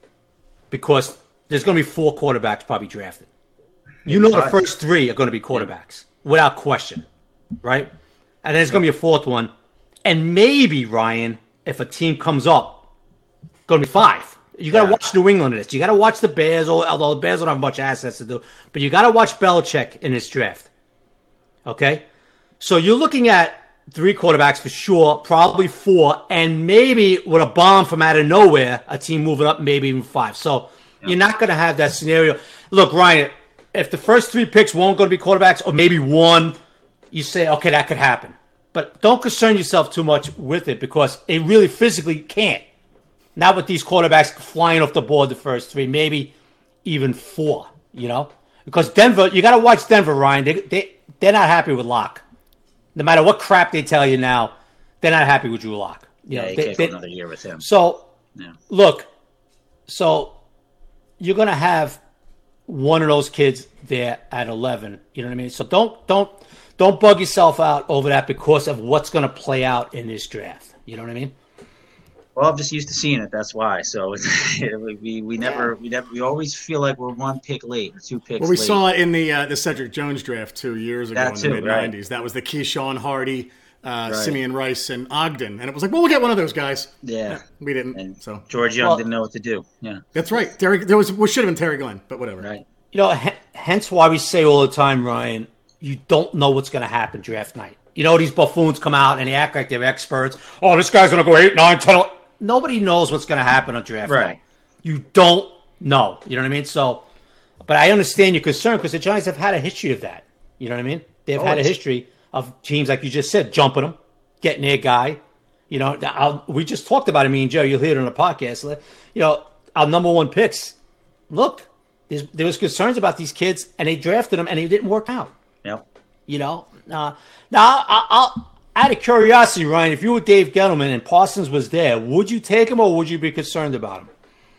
S2: because there's going to be four quarterbacks probably drafted. You know the first three are going to be quarterbacks, without question, right? And then there's going to be a fourth one. And maybe, Ryan, if a team comes up, going to be five. You got to yeah. watch New England in this. You got to watch the Bears, although the Bears don't have much assets to do. But you got to watch Belichick in this draft, okay? So you're looking at three quarterbacks for sure, probably four, and maybe with a bomb from out of nowhere, a team moving up, maybe even five. So yeah. you're not going to have that scenario. Look, Ryan, if the first three picks weren't going to be quarterbacks, or maybe one, you say, okay, that could happen. But don't concern yourself too much with it because it really physically can't. Not with these quarterbacks flying off the board the first three, maybe even four, you know? Because Denver, you got to watch Denver, Ryan. They, they, they're not happy with Locke. No matter what crap they tell you now, they're not happy with Drew Lock.
S4: You yeah,
S2: know,
S4: he
S2: they,
S4: can't
S2: they,
S4: go another year with him.
S2: So,
S4: yeah.
S2: look, so you're going to have one of those kids there at eleven. You know what I mean? So don't don't don't bug yourself out over that because of what's going to play out in this draft. You know what I mean?
S4: Well, I'm just used to seeing it. That's why. So we we never we never we always feel like we're one pick late or two picks.
S1: Well, we
S4: late.
S1: saw it in the uh, the Cedric Jones draft two years ago
S4: that
S1: in
S4: too,
S1: the mid nineties.
S4: Right.
S1: That was the Keyshawn Hardy, uh,
S4: right.
S1: Simeon Rice, and Ogden, and it was like, well, we'll get one of those guys.
S4: Yeah,
S1: yeah we didn't.
S4: And
S1: so
S4: George Young
S2: well,
S4: didn't know what to do. Yeah,
S1: that's right. Terry, there was what should have been Terry Glenn, but whatever.
S4: Right.
S2: You know, h- hence why we say all the time, Ryan, you don't know what's going to happen draft night. You know, these buffoons come out and they act like they're experts. Oh, this guy's going to go eight, nine, ten. Nobody knows what's going to happen on draft
S4: right.
S2: night. You don't know. You know what I mean? So, but I understand your concern because the Giants have had a history of that. You know what I mean? They've
S4: oh,
S2: had a history of teams, like you just said, jumping them, getting their guy. You know, I'll, we just talked about it, me and Joe. You'll hear it on the podcast. You know, our number one picks. Look, there was concerns about these kids, and they drafted them, and it didn't work out.
S4: Yep.
S2: You know? Uh, now, I'll, I'll out of curiosity, Ryan, if you were Dave Gettleman and Parsons was there, would you take him or would you be concerned about him?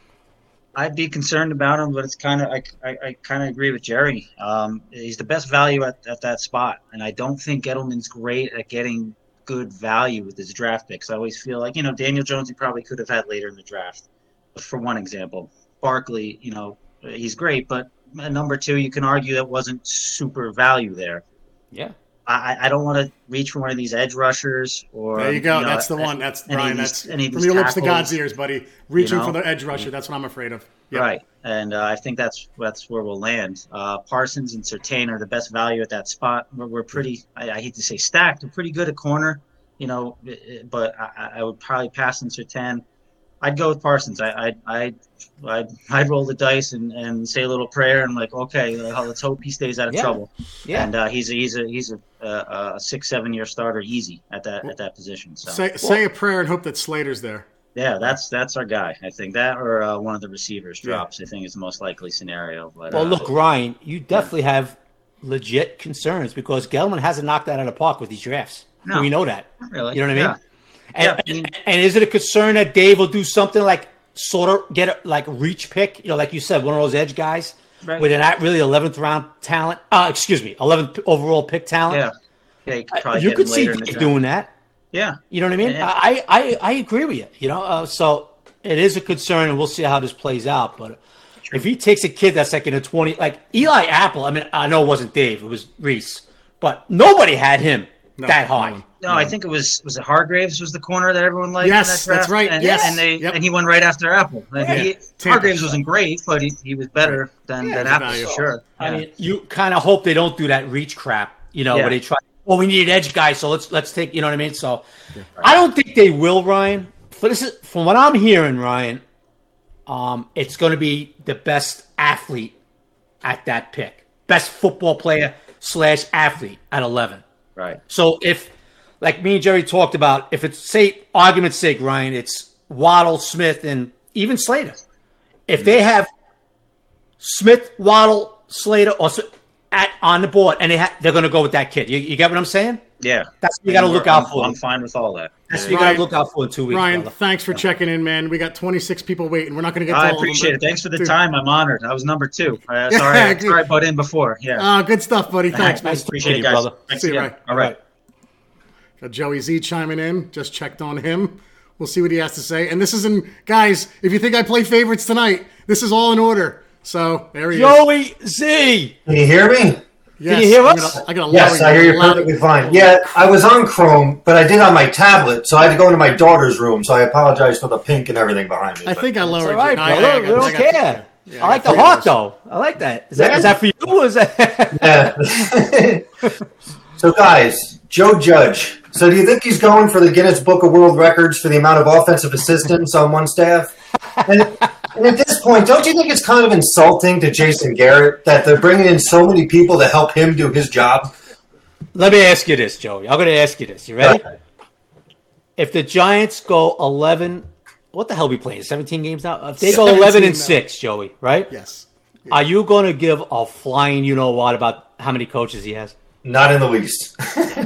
S4: I'd be concerned about him, but it's kind of I, I, I kind of agree with Jerry. Um, he's the best value at, at that spot, and I don't think Gettleman's great at getting good value with his draft picks. I always feel like, you know, Daniel Jones he probably could have had later in the draft, for one example. Barkley, you know, he's great, but at number two, you can argue that wasn't super value there.
S2: Yeah.
S4: I, I don't want to reach for one of these edge rushers or.
S1: There you go.
S4: You know,
S1: that's the one. That's Brian. That's from
S4: your
S1: your lips to God's ears, buddy. Reaching
S4: you know?
S1: for the edge rusher. That's what I'm afraid of. Yep.
S4: Right, and uh, I think that's that's where we'll land. Uh, Parsons and Surtain are the best value at that spot. We're, we're pretty. I, I hate to say stacked. We're pretty good at corner, you know. But I, I would probably pass on Surtain. I'd go with Parsons. I I I I'd, I'd roll the dice and, and say a little prayer and like, okay, let's hope he stays out of
S2: yeah.
S4: trouble.
S2: Yeah.
S4: And uh, he's a, he's a he's a, a, a six seven year starter easy at that at that position. So
S1: say say a prayer and hope that Slater's there.
S4: Yeah, that's that's our guy. I think that or uh, one of the receivers drops. Yeah. I think is the most likely scenario. But
S2: well,
S4: uh,
S2: look, Ryan, you definitely yeah. have legit concerns because Gettleman hasn't knocked that out of the park with these drafts.
S4: No,
S2: we know that.
S4: Not really.
S2: You know what I mean?
S4: Yeah.
S2: And,
S4: yeah.
S2: and, and is it a concern that Dave will do something like sort of get a like reach pick, you know, like you said, one of those edge guys
S4: right.
S2: with an not really eleventh round talent? Uh, excuse me, eleventh overall pick talent.
S4: Yeah, yeah. You could,
S2: uh, you could see Dave doing that.
S4: Yeah,
S2: you know what I mean.
S4: Yeah.
S2: I, I I agree with you. You know, uh, so it is a concern, and we'll see how this plays out. But True. if he takes a kid that's like in a twenty, like Eli Apple, I mean, I know it wasn't Dave, it was Reese, but nobody had him no, that high.
S4: No. No, I think it was was it Hargraves was the corner that everyone liked.
S1: Yes,
S4: in that
S1: that's right.
S4: And,
S1: yes,
S4: and they
S1: yep.
S4: and he went right after Apple. And
S1: yeah.
S4: he, Hargraves wasn't great, but he, he was better than,
S2: yeah,
S4: than Apple
S1: value.
S4: for sure.
S2: I
S4: yeah.
S2: mean, you kind of hope they don't do that reach crap, you know,
S4: yeah.
S2: where they try. Well, we need an edge guy, so let's let's take. You know what I mean? So, yeah, right. I don't think they will, Ryan. But this is from what I'm hearing, Ryan. Um, it's going to be the best athlete at that pick, best football player slash athlete at eleven.
S4: Right.
S2: So if, like me and Jerry talked about, if it's, say, argument's sake, Ryan, it's Waddle, Smith, and even Slater. If they have Smith, Waddle, Slater, or at on the board, and they ha- they're going to go with that kid. You, you get what I'm saying?
S4: Yeah,
S2: that's what you got to look out
S4: I'm,
S2: for.
S4: I'm fine with all that.
S2: That's what you got to look out for in two weeks.
S1: Ryan,
S2: brother.
S1: thanks for checking in, man. We got twenty-six people waiting. We're not going to get to
S4: I
S1: all
S4: appreciate
S1: of them,
S4: it. Thanks for the
S1: dude.
S4: time. I'm honored. I was number two. Uh,
S1: Yeah,
S4: sorry,
S1: good.
S4: sorry I butt in before. Yeah.
S1: Uh, good stuff, buddy. Thanks, man.
S2: Nice to
S4: Appreciate
S2: meet
S4: it,
S2: you,
S4: guys.
S2: brother.
S4: Thanks
S1: See you,
S4: again.
S1: Ryan.
S4: All right.
S1: Got Joey Z chiming in. Just checked on him. We'll see what he has to say. And this is in, guys, if you think I play favorites tonight, this is all in order. So there he is.
S2: Joey Z.
S5: Can you hear me?
S1: Yes,
S2: Can you hear
S1: I'm
S2: us?
S1: gonna- I got a
S5: Yes,
S1: loud-
S5: I hear you
S1: loud-
S5: perfectly fine. Yeah, I was on Chrome, but I did on my tablet, so I had to go into my daughter's room. So I apologize for the pink and everything behind me.
S1: I
S5: but-
S1: think I lowered
S2: All right,
S1: you. No, I-
S2: brother.
S1: I
S2: We
S1: got- I
S2: don't
S1: got-
S2: care.
S1: yeah,
S2: I like
S1: got
S2: the
S1: three
S2: heart,
S1: of those.
S2: though. I like that. Is that,
S5: Yeah.
S2: is that for you? Or is that...
S5: Yeah. So, guys, Joe Judge. So, do you think he's going for the Guinness Book of World Records for the amount of offensive assistants on one staff? And, and at this point, don't you think it's kind of insulting to Jason Garrett that they're bringing in so many people to help him do his job?
S2: Let me ask you this, Joey. I'm going to ask you this. You ready? If the Giants go eleven, what the hell are we playing? seventeen games now? If they go eleven and six, Joey, right?
S1: Yes.
S2: Are you going to give a flying you know what about how many coaches he has?
S5: Not in the least.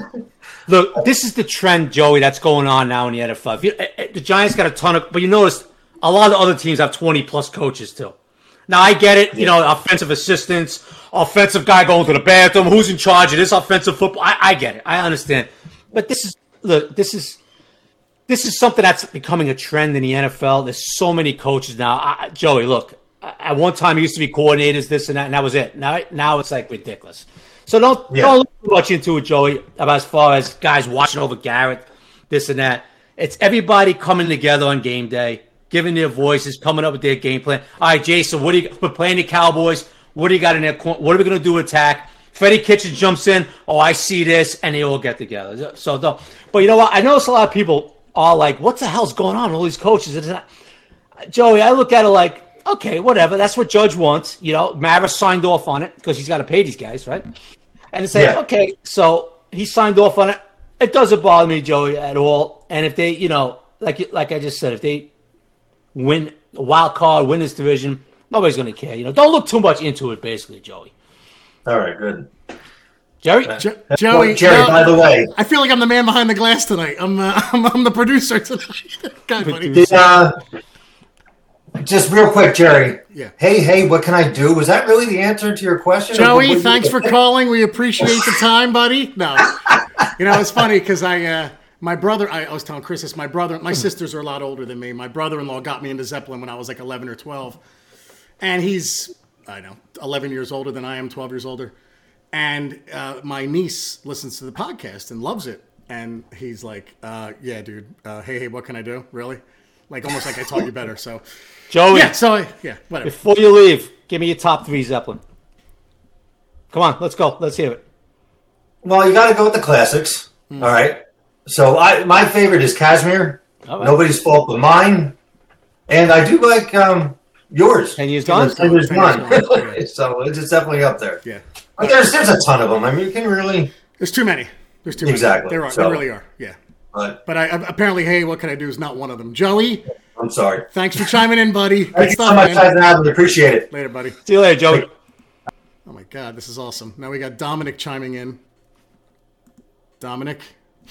S2: Look, this is the trend, Joey, that's going on now in the N F L. If you, the Giants got a ton of, but you notice a lot of other teams have twenty plus coaches too. Now I get it, you know, offensive assistants, offensive guy going to the bathroom, who's in charge of this offensive football. I, I get it, I understand, but this is look, this is this is something that's becoming a trend in the N F L. There's so many coaches now. I, Joey, look, at one time it used to be coordinators, this and that, and that was it. Now, now it's like ridiculous. So don't
S5: Yeah.
S2: don't look too much into it, Joey, about as far as guys watching over Garrett, this and that. It's everybody coming together on game day, giving their voices, coming up with their game plan. All right, Jason, what do you we're playing the Cowboys? What do you got in there? What are we going to do to attack? Freddie Kitchens jumps in. Oh, I see this, and they all get together. So, don't. But you know what? I notice a lot of people are like, "What the hell's going on? All these coaches." It's not. Joey, I look at it like, okay, whatever. That's what Judge wants. You know, Mara signed off on it because he's got to pay these guys, right? And it's like,
S5: Yeah.
S2: okay, so he signed off on it. It doesn't bother me, Joey, at all. And if they, you know, like like I just said, if they win a wild card, win this division, nobody's going to care. You know, don't look too much into it, basically, Joey.
S5: All right, good.
S2: Jerry?
S1: Jo- Joey,
S5: Jerry,
S1: no,
S5: by the way,
S1: I feel like I'm the man behind the glass tonight. I'm uh, I'm, I'm the producer tonight. God, buddy.
S5: did, uh, just real quick, Jerry.
S1: Yeah.
S5: Hey, hey, what can I do? Was that really the answer to your question? Or
S1: Joey,
S5: what-
S1: thanks for calling. We appreciate the time, buddy. No, you know it's funny because I, uh, my brother, I, I was telling Chris this. My brother, my sisters are a lot older than me. My brother-in-law got me into Zeppelin when I was like eleven or twelve, and he's I know eleven years older than I am, twelve years older, and uh, my niece listens to the podcast and loves it, and he's like, uh, "Yeah, dude. Uh, hey, hey, what can I do? Really?" Like almost like I taught you better. So
S2: Joey,
S1: yeah, so yeah, whatever.
S2: before you leave, give me your top three, Zeppelin. Come on, let's go. Let's hear it.
S5: Well, you got to go with the classics.
S1: Hmm.
S5: All right. So I, my favorite is Kashmir.
S2: All right.
S5: Nobody's fault but mine. And I do like um, yours.
S2: Ten years gone?
S5: Ten years
S1: Ten
S5: gone.
S1: years gone, yeah.
S5: So it's it's definitely up there.
S1: Yeah.
S5: But there's there's a ton of them. I mean, you can really.
S1: There's too many. There's too many.
S5: Exactly.
S1: There are.
S5: So-
S1: there really are. Yeah.
S5: But
S1: But I apparently, hey, what can I do is not one of them. Joey,
S5: I'm sorry.
S1: thanks for chiming in, buddy. Good
S5: Thank you
S1: stuff,
S5: so much,
S1: man.
S5: Tyson. I appreciate it.
S1: Later, buddy.
S2: See you later, Joey.
S1: Oh my God, this is awesome. Now we got Dominic chiming in. Dominic,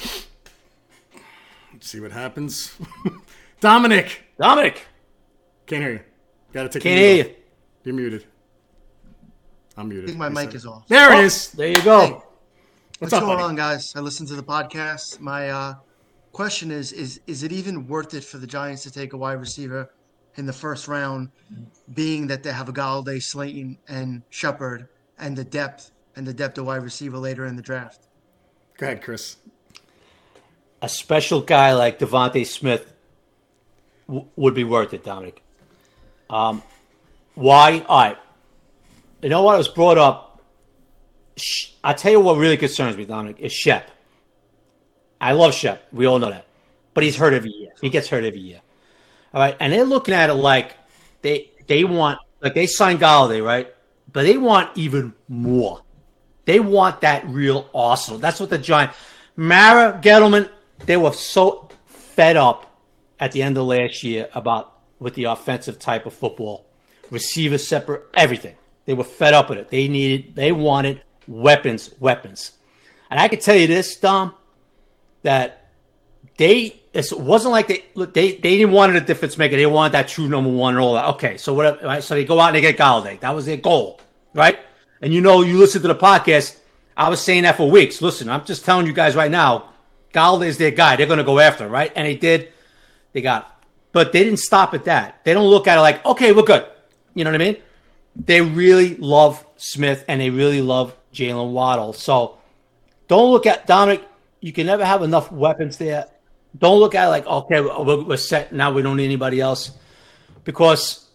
S1: let's see what happens. Dominic,
S2: Dominic,
S1: can't hear you. Got to take.
S2: can't
S1: your
S2: hear
S1: mute
S2: you.
S1: off. You're muted. I'm muted.
S6: I think my
S1: He
S6: mic
S1: said.
S6: is off.
S1: There
S2: Oh,
S1: it is.
S2: There you go.
S6: Hey.
S1: What's,
S6: What's
S1: up,
S6: going
S1: buddy?
S6: on, guys? I listened to the podcast. My uh, question is: is is it even worth it for the Giants to take a wide receiver in the first round, being that they have a Galladay, Slayton, and Shepard, and the depth and the depth of wide receiver later in the draft?
S1: Go ahead, Chris.
S2: A special guy like Devontae Smith w- would be worth it, Dominic. Um, why? All right. You know what? I was brought up. Sh- I tell you what really concerns me, Dominic, is Shep. I love Shep. We all know that. But he's hurt every year. He gets hurt every year. All right. And they're looking at it like they they want, like they signed Galladay, right? But they want even more. They want that real arsenal. That's what the Giants. Mara, Gettleman, they were so fed up at the end of last year about with the offensive type of football, receiver separate, everything. They were fed up with it. They needed, they wanted weapons, weapons. And I can tell you this, Dom, that they it wasn't like they look they they didn't want a difference maker. They wanted that true number one and all that. Okay, so whatever. Right? So they go out and they get Galladay. That was their goal, right? And you know, you listen to the podcast. I was saying that for weeks. Listen, I'm just telling you guys right now, Galladay is their guy. They're going to go after him, right? And they did. They got him. But they didn't stop at that. They don't look at it like, okay, we're good. You know what I mean? They really love Smith, and they really love Jalen Waddle. So don't look at Dominic. You can never have enough weapons there. Don't look at it like, okay, we're, we're set. Now we don't need anybody else. Because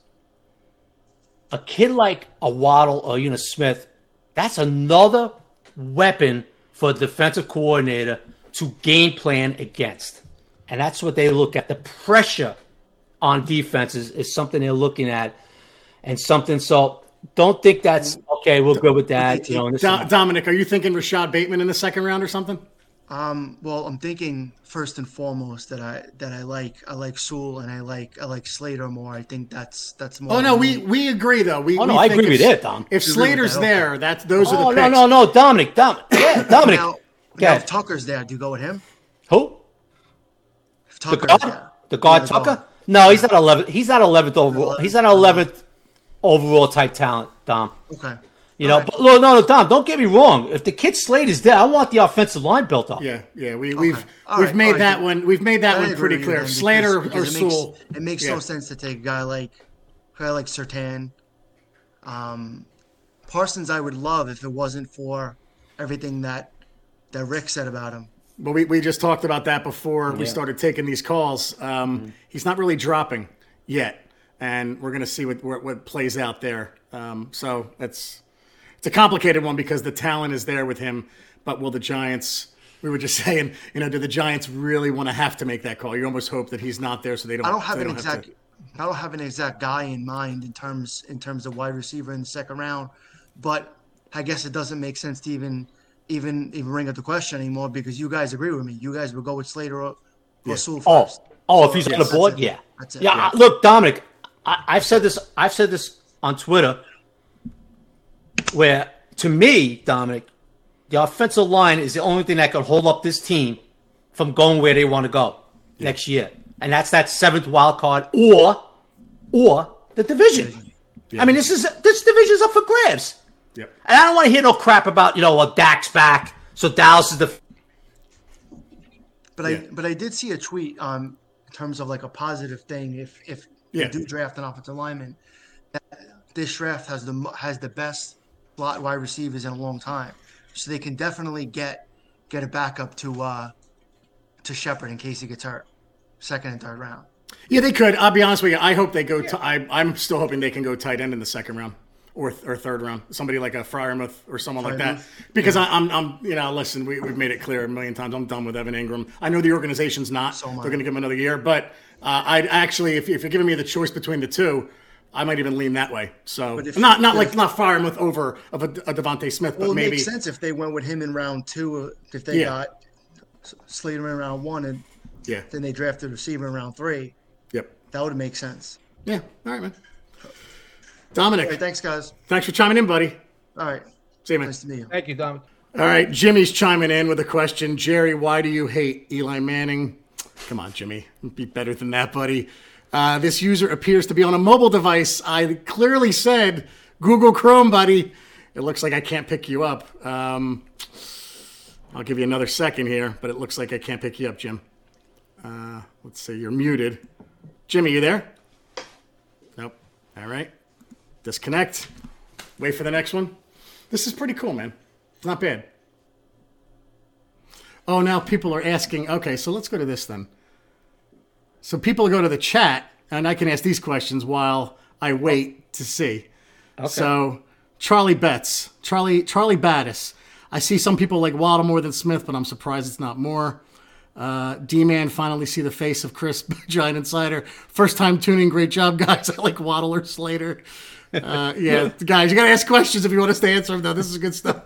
S2: a kid like a Waddle or Eunice Smith, that's another weapon for a defensive coordinator to game plan against. And that's what they look at. The pressure on defenses is something they're looking at, and something. So don't think that's okay. We're good with that. You know, this
S1: Do- Dominic, are you thinking Rashad Bateman in the second round or something?
S6: Um, well, I'm thinking first and foremost that I that I like I like Sewell and I like I like Slater more. I think that's that's more.
S1: Oh no, we we agree though. We
S2: oh no,
S1: we
S2: I
S1: think
S2: agree
S1: if,
S2: with it, Dom.
S1: If Slater's
S6: that,
S1: there,
S6: okay.
S1: that's those
S2: Oh
S1: are the
S2: no,
S1: picks.
S2: no, no, Dominic, Dominic, yeah, Dominic.
S6: Now,
S2: Go
S6: now
S2: ahead.
S6: if Tucker's there, do you go with him?
S2: Who?
S6: If
S2: The
S6: Tucker's
S2: guard?
S6: there,
S2: The guard
S6: Yeah, the
S2: Tucker?
S6: guard.
S2: No, he's not eleventh. He's not eleventh overall. He's not eleventh overall type talent, Dom.
S6: Okay.
S2: You know,
S6: All right.
S2: but no, no, no, Dom. Don't get me wrong. If the kid Slade is there, I want the offensive line built up.
S1: Yeah, yeah. We we've
S6: All
S1: we've
S6: right,
S1: made
S6: all right,
S1: that
S6: then.
S1: one. We've made that
S6: I
S1: one
S6: agree
S1: pretty
S6: with you
S1: clear.
S6: then, because-
S1: Slater
S6: because
S1: or
S6: it makes,
S1: Sewell.
S6: It makes
S1: Yeah.
S6: no sense to take a guy like a guy like Surtain. Um, Parsons, I would love if it wasn't for everything that that Rick said about him.
S1: But we, we just talked about that before we started taking these calls. Um,
S2: Mm-hmm.
S1: He's not really dropping yet, and we're going to see what, what what plays out there. Um, so it's it's a complicated one because the talent is there with him. But will the Giants? We were just saying, you know, do the Giants really want to have to make that call? You almost hope that he's not there, so they don't.
S6: I don't have
S1: they
S6: an
S1: don't
S6: exact.
S1: to-
S6: I don't have an exact guy in mind in terms in terms of wide receiver in the second round, but I guess it doesn't make sense to even even even bring up the question anymore because you guys agree with me. You guys would go with Slater or, or Sewell
S2: Oh,
S6: first.
S2: oh, if he's
S6: Yes,
S2: on the board,
S6: that's it.
S2: yeah,
S6: That's it.
S2: yeah.
S6: Yeah.
S2: I- Look, Dominic, I, I've said this. I've said this on Twitter. Where to me, Dominic, the offensive line is the only thing that could hold up this team from going where they want to go next year, and that's that seventh wild card or or the division. I mean, this is this division's up for grabs.
S1: Yep.
S2: And I don't want to hear no crap about, you know, well, Dak's back, so Dallas is the.
S6: But
S1: Yeah.
S6: I but I did see a tweet um in terms of like a positive thing if if
S1: Yeah.
S6: you do draft an offensive lineman, that this draft has the mo- has the best slot wide receivers in a long time, so they can definitely get get a backup to uh to Shepard in case he gets hurt, second and third round.
S1: Yeah, they could. I'll be honest with you. I hope they go. To, I, I'm still hoping they can go tight end in the second round or or third round. Somebody like a Freiermuth or someone like that.
S6: Freiermuth?
S1: Because I, I'm, I'm, you know, listen. We, we've made it clear a million times. I'm done with Evan Ingram. I know the organization's not.
S6: So am I.
S1: They're going to give him another year. But uh, I'd actually, if, if you're giving me the choice between the two, I might even lean that way. So
S6: But if-
S1: not not like
S6: if-
S1: not Freiermuth over of a, a Devontae Smith,
S6: Well,
S1: but
S6: it
S1: maybe
S6: makes sense if they went with him in round two. uh, If they
S1: Yeah.
S6: got Slater in round one and
S1: yeah,
S6: then they drafted a receiver in round three,
S1: yep,
S6: that would make sense.
S1: yeah. All right, man. Dominic,
S6: All right, thanks, guys.
S1: thanks for chiming in, buddy.
S6: All right,
S1: See you, man.
S6: nice to meet you.
S2: Thank you, Dominic.
S1: All right, Jimmy's chiming in with a question. Jerry, why do you hate Eli Manning? Come on, Jimmy. Be better than that, buddy. Uh, this user appears to be on a mobile device. I clearly said Google Chrome, buddy. It looks like I can't pick you up. Um, I'll give you another second here, but it looks like I can't pick you up, Jim. Uh, let's see, you're muted. Jimmy, you there? Nope. All right. Disconnect. Wait for the next one. This is pretty cool, man. It's not bad. Oh, now people are asking. Okay, so let's go to this then. So people go to the chat, and I can ask these questions while I wait to see. Okay. So Charlie Betts, Charlie Charlie Battis. I see some people like Waddle more than Smith, but I'm surprised it's not more. Uh, D-Man finally see the face of Chris, Giant Insider. First time tuning. Great job, guys. I like Waddle or Slater. Uh, yeah, guys, you got to ask questions if you want us to answer them, though. This is good stuff.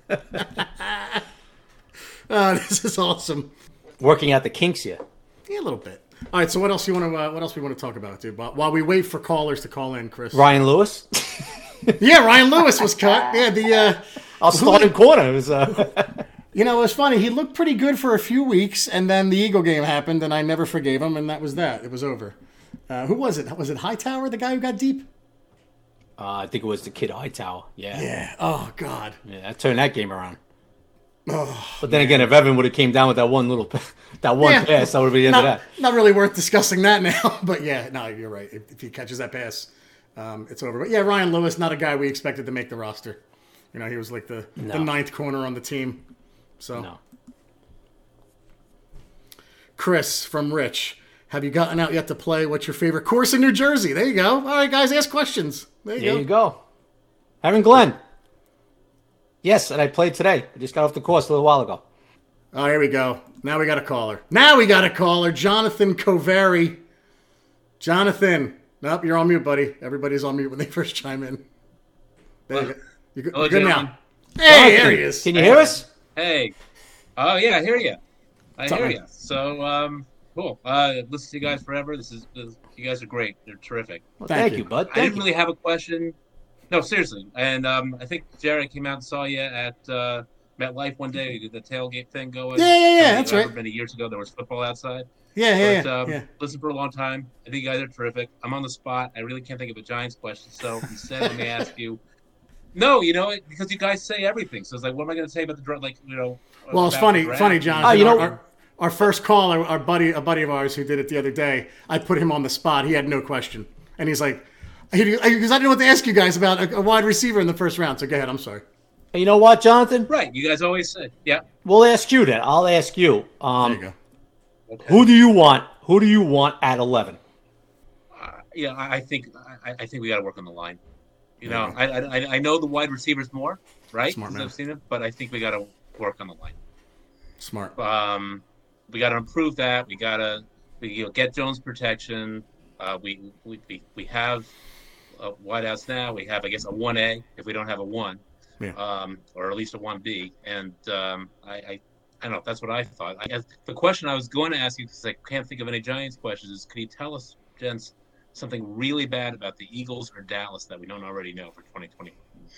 S1: uh, this is awesome.
S2: Working out the kinks here.
S1: Yeah, a little bit. All right, so what else you want to? Uh, what else we want to talk about, dude? While while we wait for callers to call in, Chris.
S2: Ryan Lewis.
S1: Yeah, Ryan Lewis was cut. Yeah, the uh,
S2: Our starting corner was. Uh...
S1: You know, it was funny. He looked pretty good for a few weeks, and then the Eagle game happened, and I never forgave him, and that was that. It was over. Uh, who was it? Was it Hightower, the guy who got deep?
S2: Uh, I think it was the kid Hightower. Yeah.
S1: Yeah. Oh, God.
S2: Yeah, I turned that game around.
S1: Oh,
S2: but then man. again, if Evan would have came down with that one little, that one yeah, pass, that would be the end
S1: not,
S2: of that.
S1: Not really worth discussing that now. But yeah, no, you're right. If, if he catches that pass, um, it's over. But yeah, Ryan Lewis, not a guy we expected to make the roster. You know, he was like the, no. the ninth corner on the team. So,
S2: no.
S1: Chris from Rich, have you gotten out yet to play? What's your favorite course in New Jersey? There you go. All right, guys, ask questions. There you
S2: there
S1: go.
S2: you go. Evan Glenn. Yes, and I played today. I just got off the course a little while ago.
S1: Oh, here we go. Now we got a caller. Now we got a caller. Jonathan Coveri. Jonathan. Nope, you're on mute, buddy. Everybody's on mute when they first chime in. There you go. You're good, you're good now. Hey, there he is.
S2: Can you hear us?
S7: Hey. Oh, yeah, I hear you. I hear you. So, um, cool. Uh, listen to you guys forever. This is, this, you guys are great. They're terrific.
S2: Well, thank, thank you, bud. Thank
S7: I didn't
S2: you.
S7: really have a question. No, seriously. And um, I think Jared came out and saw you at uh, MetLife one day. You did the tailgate thing going.
S1: Yeah, yeah, yeah. That's right.
S7: Many years ago, there was football outside.
S1: Yeah, yeah,
S7: but, um,
S1: yeah.
S7: Listened for a long time. I think you guys are terrific. I'm on the spot. I really can't think of a Giants question. So instead, let me ask you. No, you know, because you guys say everything. So it's like, what am I going to say about the draft? Like, you know.
S1: Well, it's funny, funny, John.
S2: Oh, you know.
S1: Our, our first caller, our buddy, a buddy of ours who did it the other day, I put him on the spot. He had no question. And he's like, because I didn't know what to ask you guys about a, a wide receiver in the first round. So go ahead. I'm sorry.
S2: You know what, Jonathan?
S7: Right. You guys always say, yeah.
S2: We'll ask you that. I'll ask you. Um,
S1: there you go.
S2: Okay. Who do you want? Who do you want at eleven?
S7: Uh, yeah, I think I, I think we got to work on the line. You know, I, I I know the wide receivers more, right?
S1: Smart man.
S7: I've seen it, but I think we got to work on the line.
S1: Smart.
S7: Um, we got to improve that. We got to you know get Jones protection. Uh, we we we we have uh, wideouts now. We have I guess a one A if we don't have a one,
S1: yeah.
S7: um, or at least a one B. And um, I, I I don't know. That's what I thought. I, the question I was going to ask you because I can't think of any Giants questions is: can you tell us, gents, something really bad about the Eagles or Dallas that we don't already know for twenty twenty?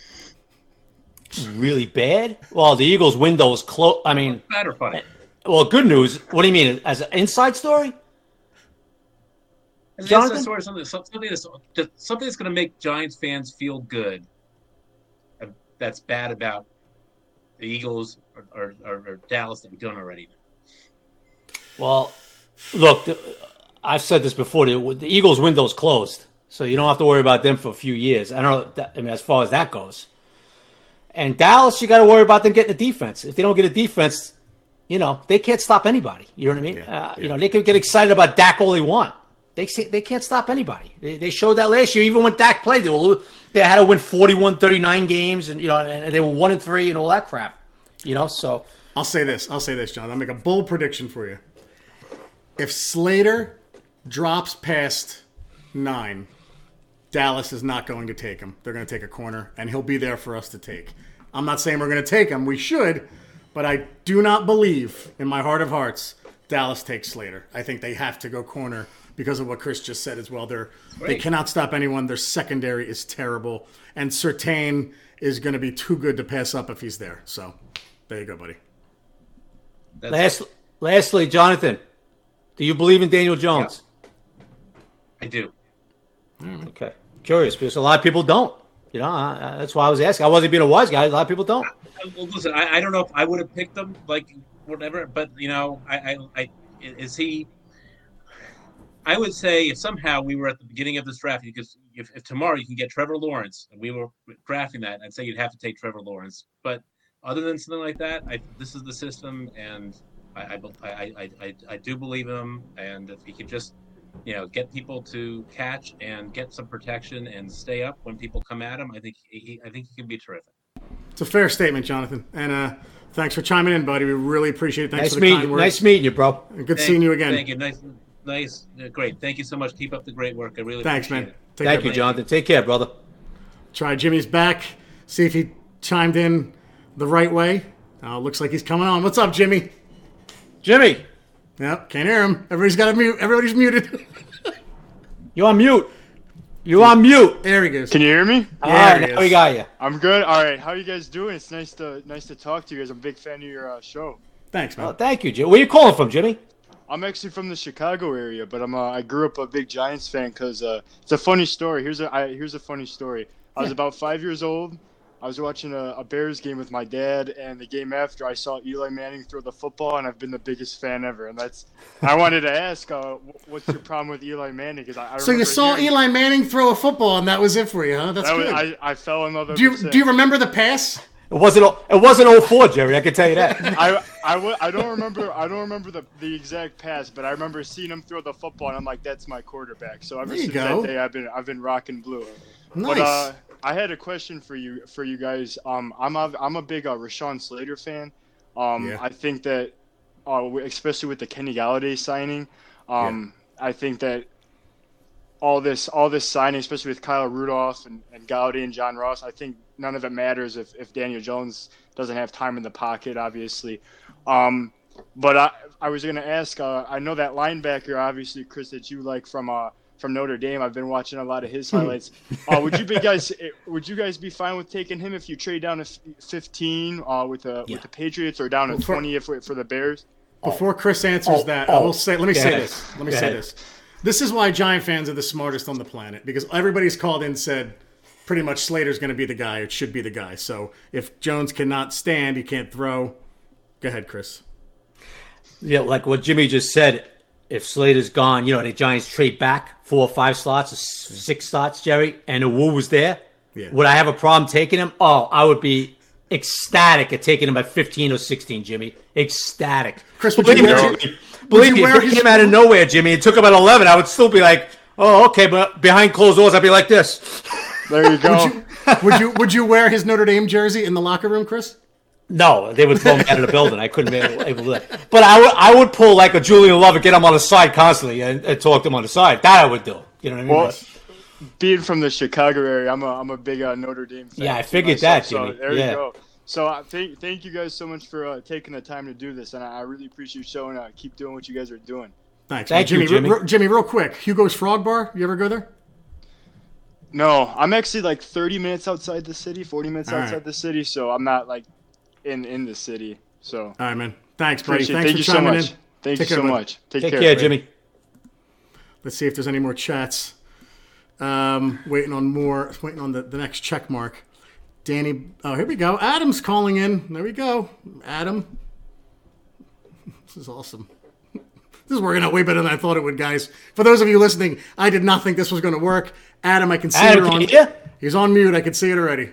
S2: Really bad? Well, the Eagles' window is closed. I mean,
S7: bad or funny?
S2: Well, good news. What do you mean? As an inside story?
S7: As an inside story, something, something that's something that's going to make Giants fans feel good. That's bad about the Eagles or, or, or, or Dallas that we don't already know.
S2: Well, look, the, I've said this before. The, the Eagles' window's closed, so you don't have to worry about them for a few years. I don't know. That, I mean, as far as that goes. And Dallas, you got to worry about them getting a defense. If they don't get a defense, you know, they can't stop anybody. You know what I mean? Yeah, uh, yeah. You know, they can get excited about Dak all they want. They they can't stop anybody. They, they showed that last year. Even when Dak played, they were they had to win forty-one thirty-nine games, and you know, and they were one and three and all that crap. You know, so
S1: I'll say this. I'll say this, John. I'll make a bold prediction for you. If Slater drops past nine, Dallas is not going to take him. They're going to take a corner, and he'll be there for us to take. I'm not saying we're going to take him. We should, but I do not believe in my heart of hearts Dallas takes Slater. I think they have to go corner because of what Chris just said as well. They're, they cannot stop anyone. Their secondary is terrible, and Surtain is going to be too good to pass up if he's there. So there you go, buddy.
S2: Last, lastly, Jonathan, do you believe in Daniel Jones?
S7: Yeah. I do.
S2: Mm, okay. Curious, because a lot of people don't. You know, uh, that's why I was asking. I wasn't being a wise guy. A lot of people don't.
S7: I, well, listen, I, I don't know if I would have picked him, like, whatever, but, you know, I, I, I is he – I would say if somehow we were at the beginning of this draft, because if, if tomorrow you can get Trevor Lawrence, and we were drafting that, I'd say you'd have to take Trevor Lawrence. But other than something like that, I, this is the system, and I, I, I, I, I do believe in him, and if he could just – you know, get people to catch and get some protection and stay up when people come at him. I think he, I think he can be terrific.
S1: It's a fair statement, Jonathan. And uh, thanks for chiming in, buddy. We really appreciate it. Thanks
S2: nice
S1: for the
S2: meeting,
S1: kind words.
S2: Nice meeting you, bro.
S1: And good
S7: thank,
S1: seeing you again.
S7: Thank you. Nice, nice, uh, great. Thank you so much. Keep up the great work. I really
S1: thanks,
S7: appreciate
S1: man.
S7: it.
S1: Take
S2: thank
S1: care,
S2: you, Jonathan. Take care, brother.
S1: Try Jimmy's back. See if he chimed in the right way. Uh, looks like he's coming on. What's up, Jimmy?
S2: Jimmy.
S1: Yep, can't hear him. Everybody's got to mute. Everybody's muted.
S2: You're on mute. You on mute.
S1: There he goes.
S8: Can you hear me?
S2: All
S1: Yeah,
S2: right,
S1: he
S2: now
S1: is.
S2: we got you.
S8: I'm good. All right, how you guys doing? It's nice to nice to talk to you guys. I'm a big fan of your uh, show.
S1: Thanks, man.
S2: Oh, thank you, Jimmy. Where you calling from, Jimmy?
S8: I'm actually from the Chicago area, but I'm uh, I grew up a big Giants fan because uh, it's a funny story. Here's a I, here's a funny story. I was about five years old. I was watching a, a Bears game with my dad, and the game after, I saw Eli Manning throw the football, and I've been the biggest fan ever. And that's I wanted to ask, uh, what's your problem with Eli Manning? Because I, I
S1: So you
S8: remember
S1: saw
S8: hearing-
S1: Eli Manning throw a football, and that was it for you, huh? That's
S8: that was,
S1: good.
S8: I, I fell in love.
S1: do you
S8: ever since.
S1: do you remember the pass?
S2: It wasn't. It wasn't oh four, Jerry. I can tell you that.
S8: I, I, w- I don't remember I don't remember the, the exact pass, but I remember seeing him throw the football, and I'm like, that's my quarterback. So ever
S1: There you
S8: since
S1: go.
S8: that day, I've been I've been rocking blue.
S1: Nice.
S8: But uh, I had a question for you for you guys. Um, I'm a I'm a big uh, Rashawn Slater fan. Um,
S1: Yeah.
S8: I think that, uh, especially with the Kenny Galladay signing, um, I think that all this all this signing, especially with Kyle Rudolph and, and Galladay and John Ross, I think none of it matters if, if Daniel Jones doesn't have time in the pocket, obviously. Um, but I I was gonna ask. Uh, I know that linebacker, obviously, Chris, that you like from uh from Notre Dame. I've been watching a lot of his highlights. uh, would you be guys would you guys be fine with taking him if you trade down to fifteen uh, with the
S2: Yeah.
S8: with the Patriots, or down to
S1: for-
S8: twenty if for the Bears?
S1: Before Chris answers
S2: Oh,
S1: that, I
S2: oh.
S1: will say. Let me
S2: Go
S1: say
S2: ahead.
S1: this. Let me
S2: Go
S1: say
S2: ahead.
S1: this. This is why Giant fans are the smartest on the planet, because everybody's called in and said pretty much Slater's going to be the guy. It should be the guy. So if Jones cannot stand, he can't throw. Go ahead, Chris.
S2: Yeah, like what Jimmy just said. If Slater's gone, you know, the Giants trade back four or five slots, or s- six slots, Jerry, and the Wu was there.
S1: Yeah.
S2: Would I have a problem taking him? Oh, I would be ecstatic at taking him at fifteen or sixteen, Jimmy. Ecstatic.
S1: Chris, would
S2: believe
S1: you
S2: me,
S1: wear-
S2: Jimmy, believe
S1: you
S2: me,
S1: wear
S2: if he
S1: his-
S2: came out of nowhere, Jimmy, and took him at eleven, I would still be like, oh, okay, but behind closed doors, I'd be like this.
S8: There you go.
S1: Would you, would you would you wear his Notre Dame jersey in the locker room, Chris?
S2: No, they would throw me out of the building. I couldn't be able, able to do that. But I would, I would pull like a Julian Love and get him on the side constantly and, and talk to him on the side. That I would do. You know what I mean?
S8: Well, being from the Chicago area, I'm a I'm a big uh, Notre Dame fan.
S2: Yeah, I
S8: too
S2: figured
S8: myself,
S2: that,
S8: So
S2: Jimmy.
S8: there
S2: Yeah.
S8: you go. So uh, thank thank you guys so much for uh, taking the time to do this, and I, I really appreciate you showing. Uh, keep doing what you guys are doing.
S1: Thanks.
S2: Thank
S1: Jimmy,
S2: you, Jimmy.
S1: re- Jimmy, real quick. Hugo's Frog Bar. You ever go there?
S8: No, I'm actually like thirty minutes outside the city, forty minutes
S1: All
S8: outside
S1: right.
S8: the city, so I'm not like in in the city. So
S1: All right, man. Thanks, buddy.
S8: appreciate.
S1: Thanks
S8: Thank
S1: for
S8: you so
S1: chiming
S8: much.
S1: in.
S8: Thank
S1: Take
S8: you
S1: care,
S8: so
S1: bud.
S8: much. Take,
S2: Take
S8: care.
S2: care, Jimmy.
S1: Let's see if there's any more chats. Um, waiting on more. Waiting on the, the next check mark. Danny. Oh, here we go. Adam's calling in. There we go. Adam. This is awesome. This is working out way better than I thought it would, guys. For those of you listening, I did not think this was going to work. Adam, I can see
S2: Adam,
S1: you're
S2: can
S1: on.
S2: you hear?
S1: He's on mute. I can see it already.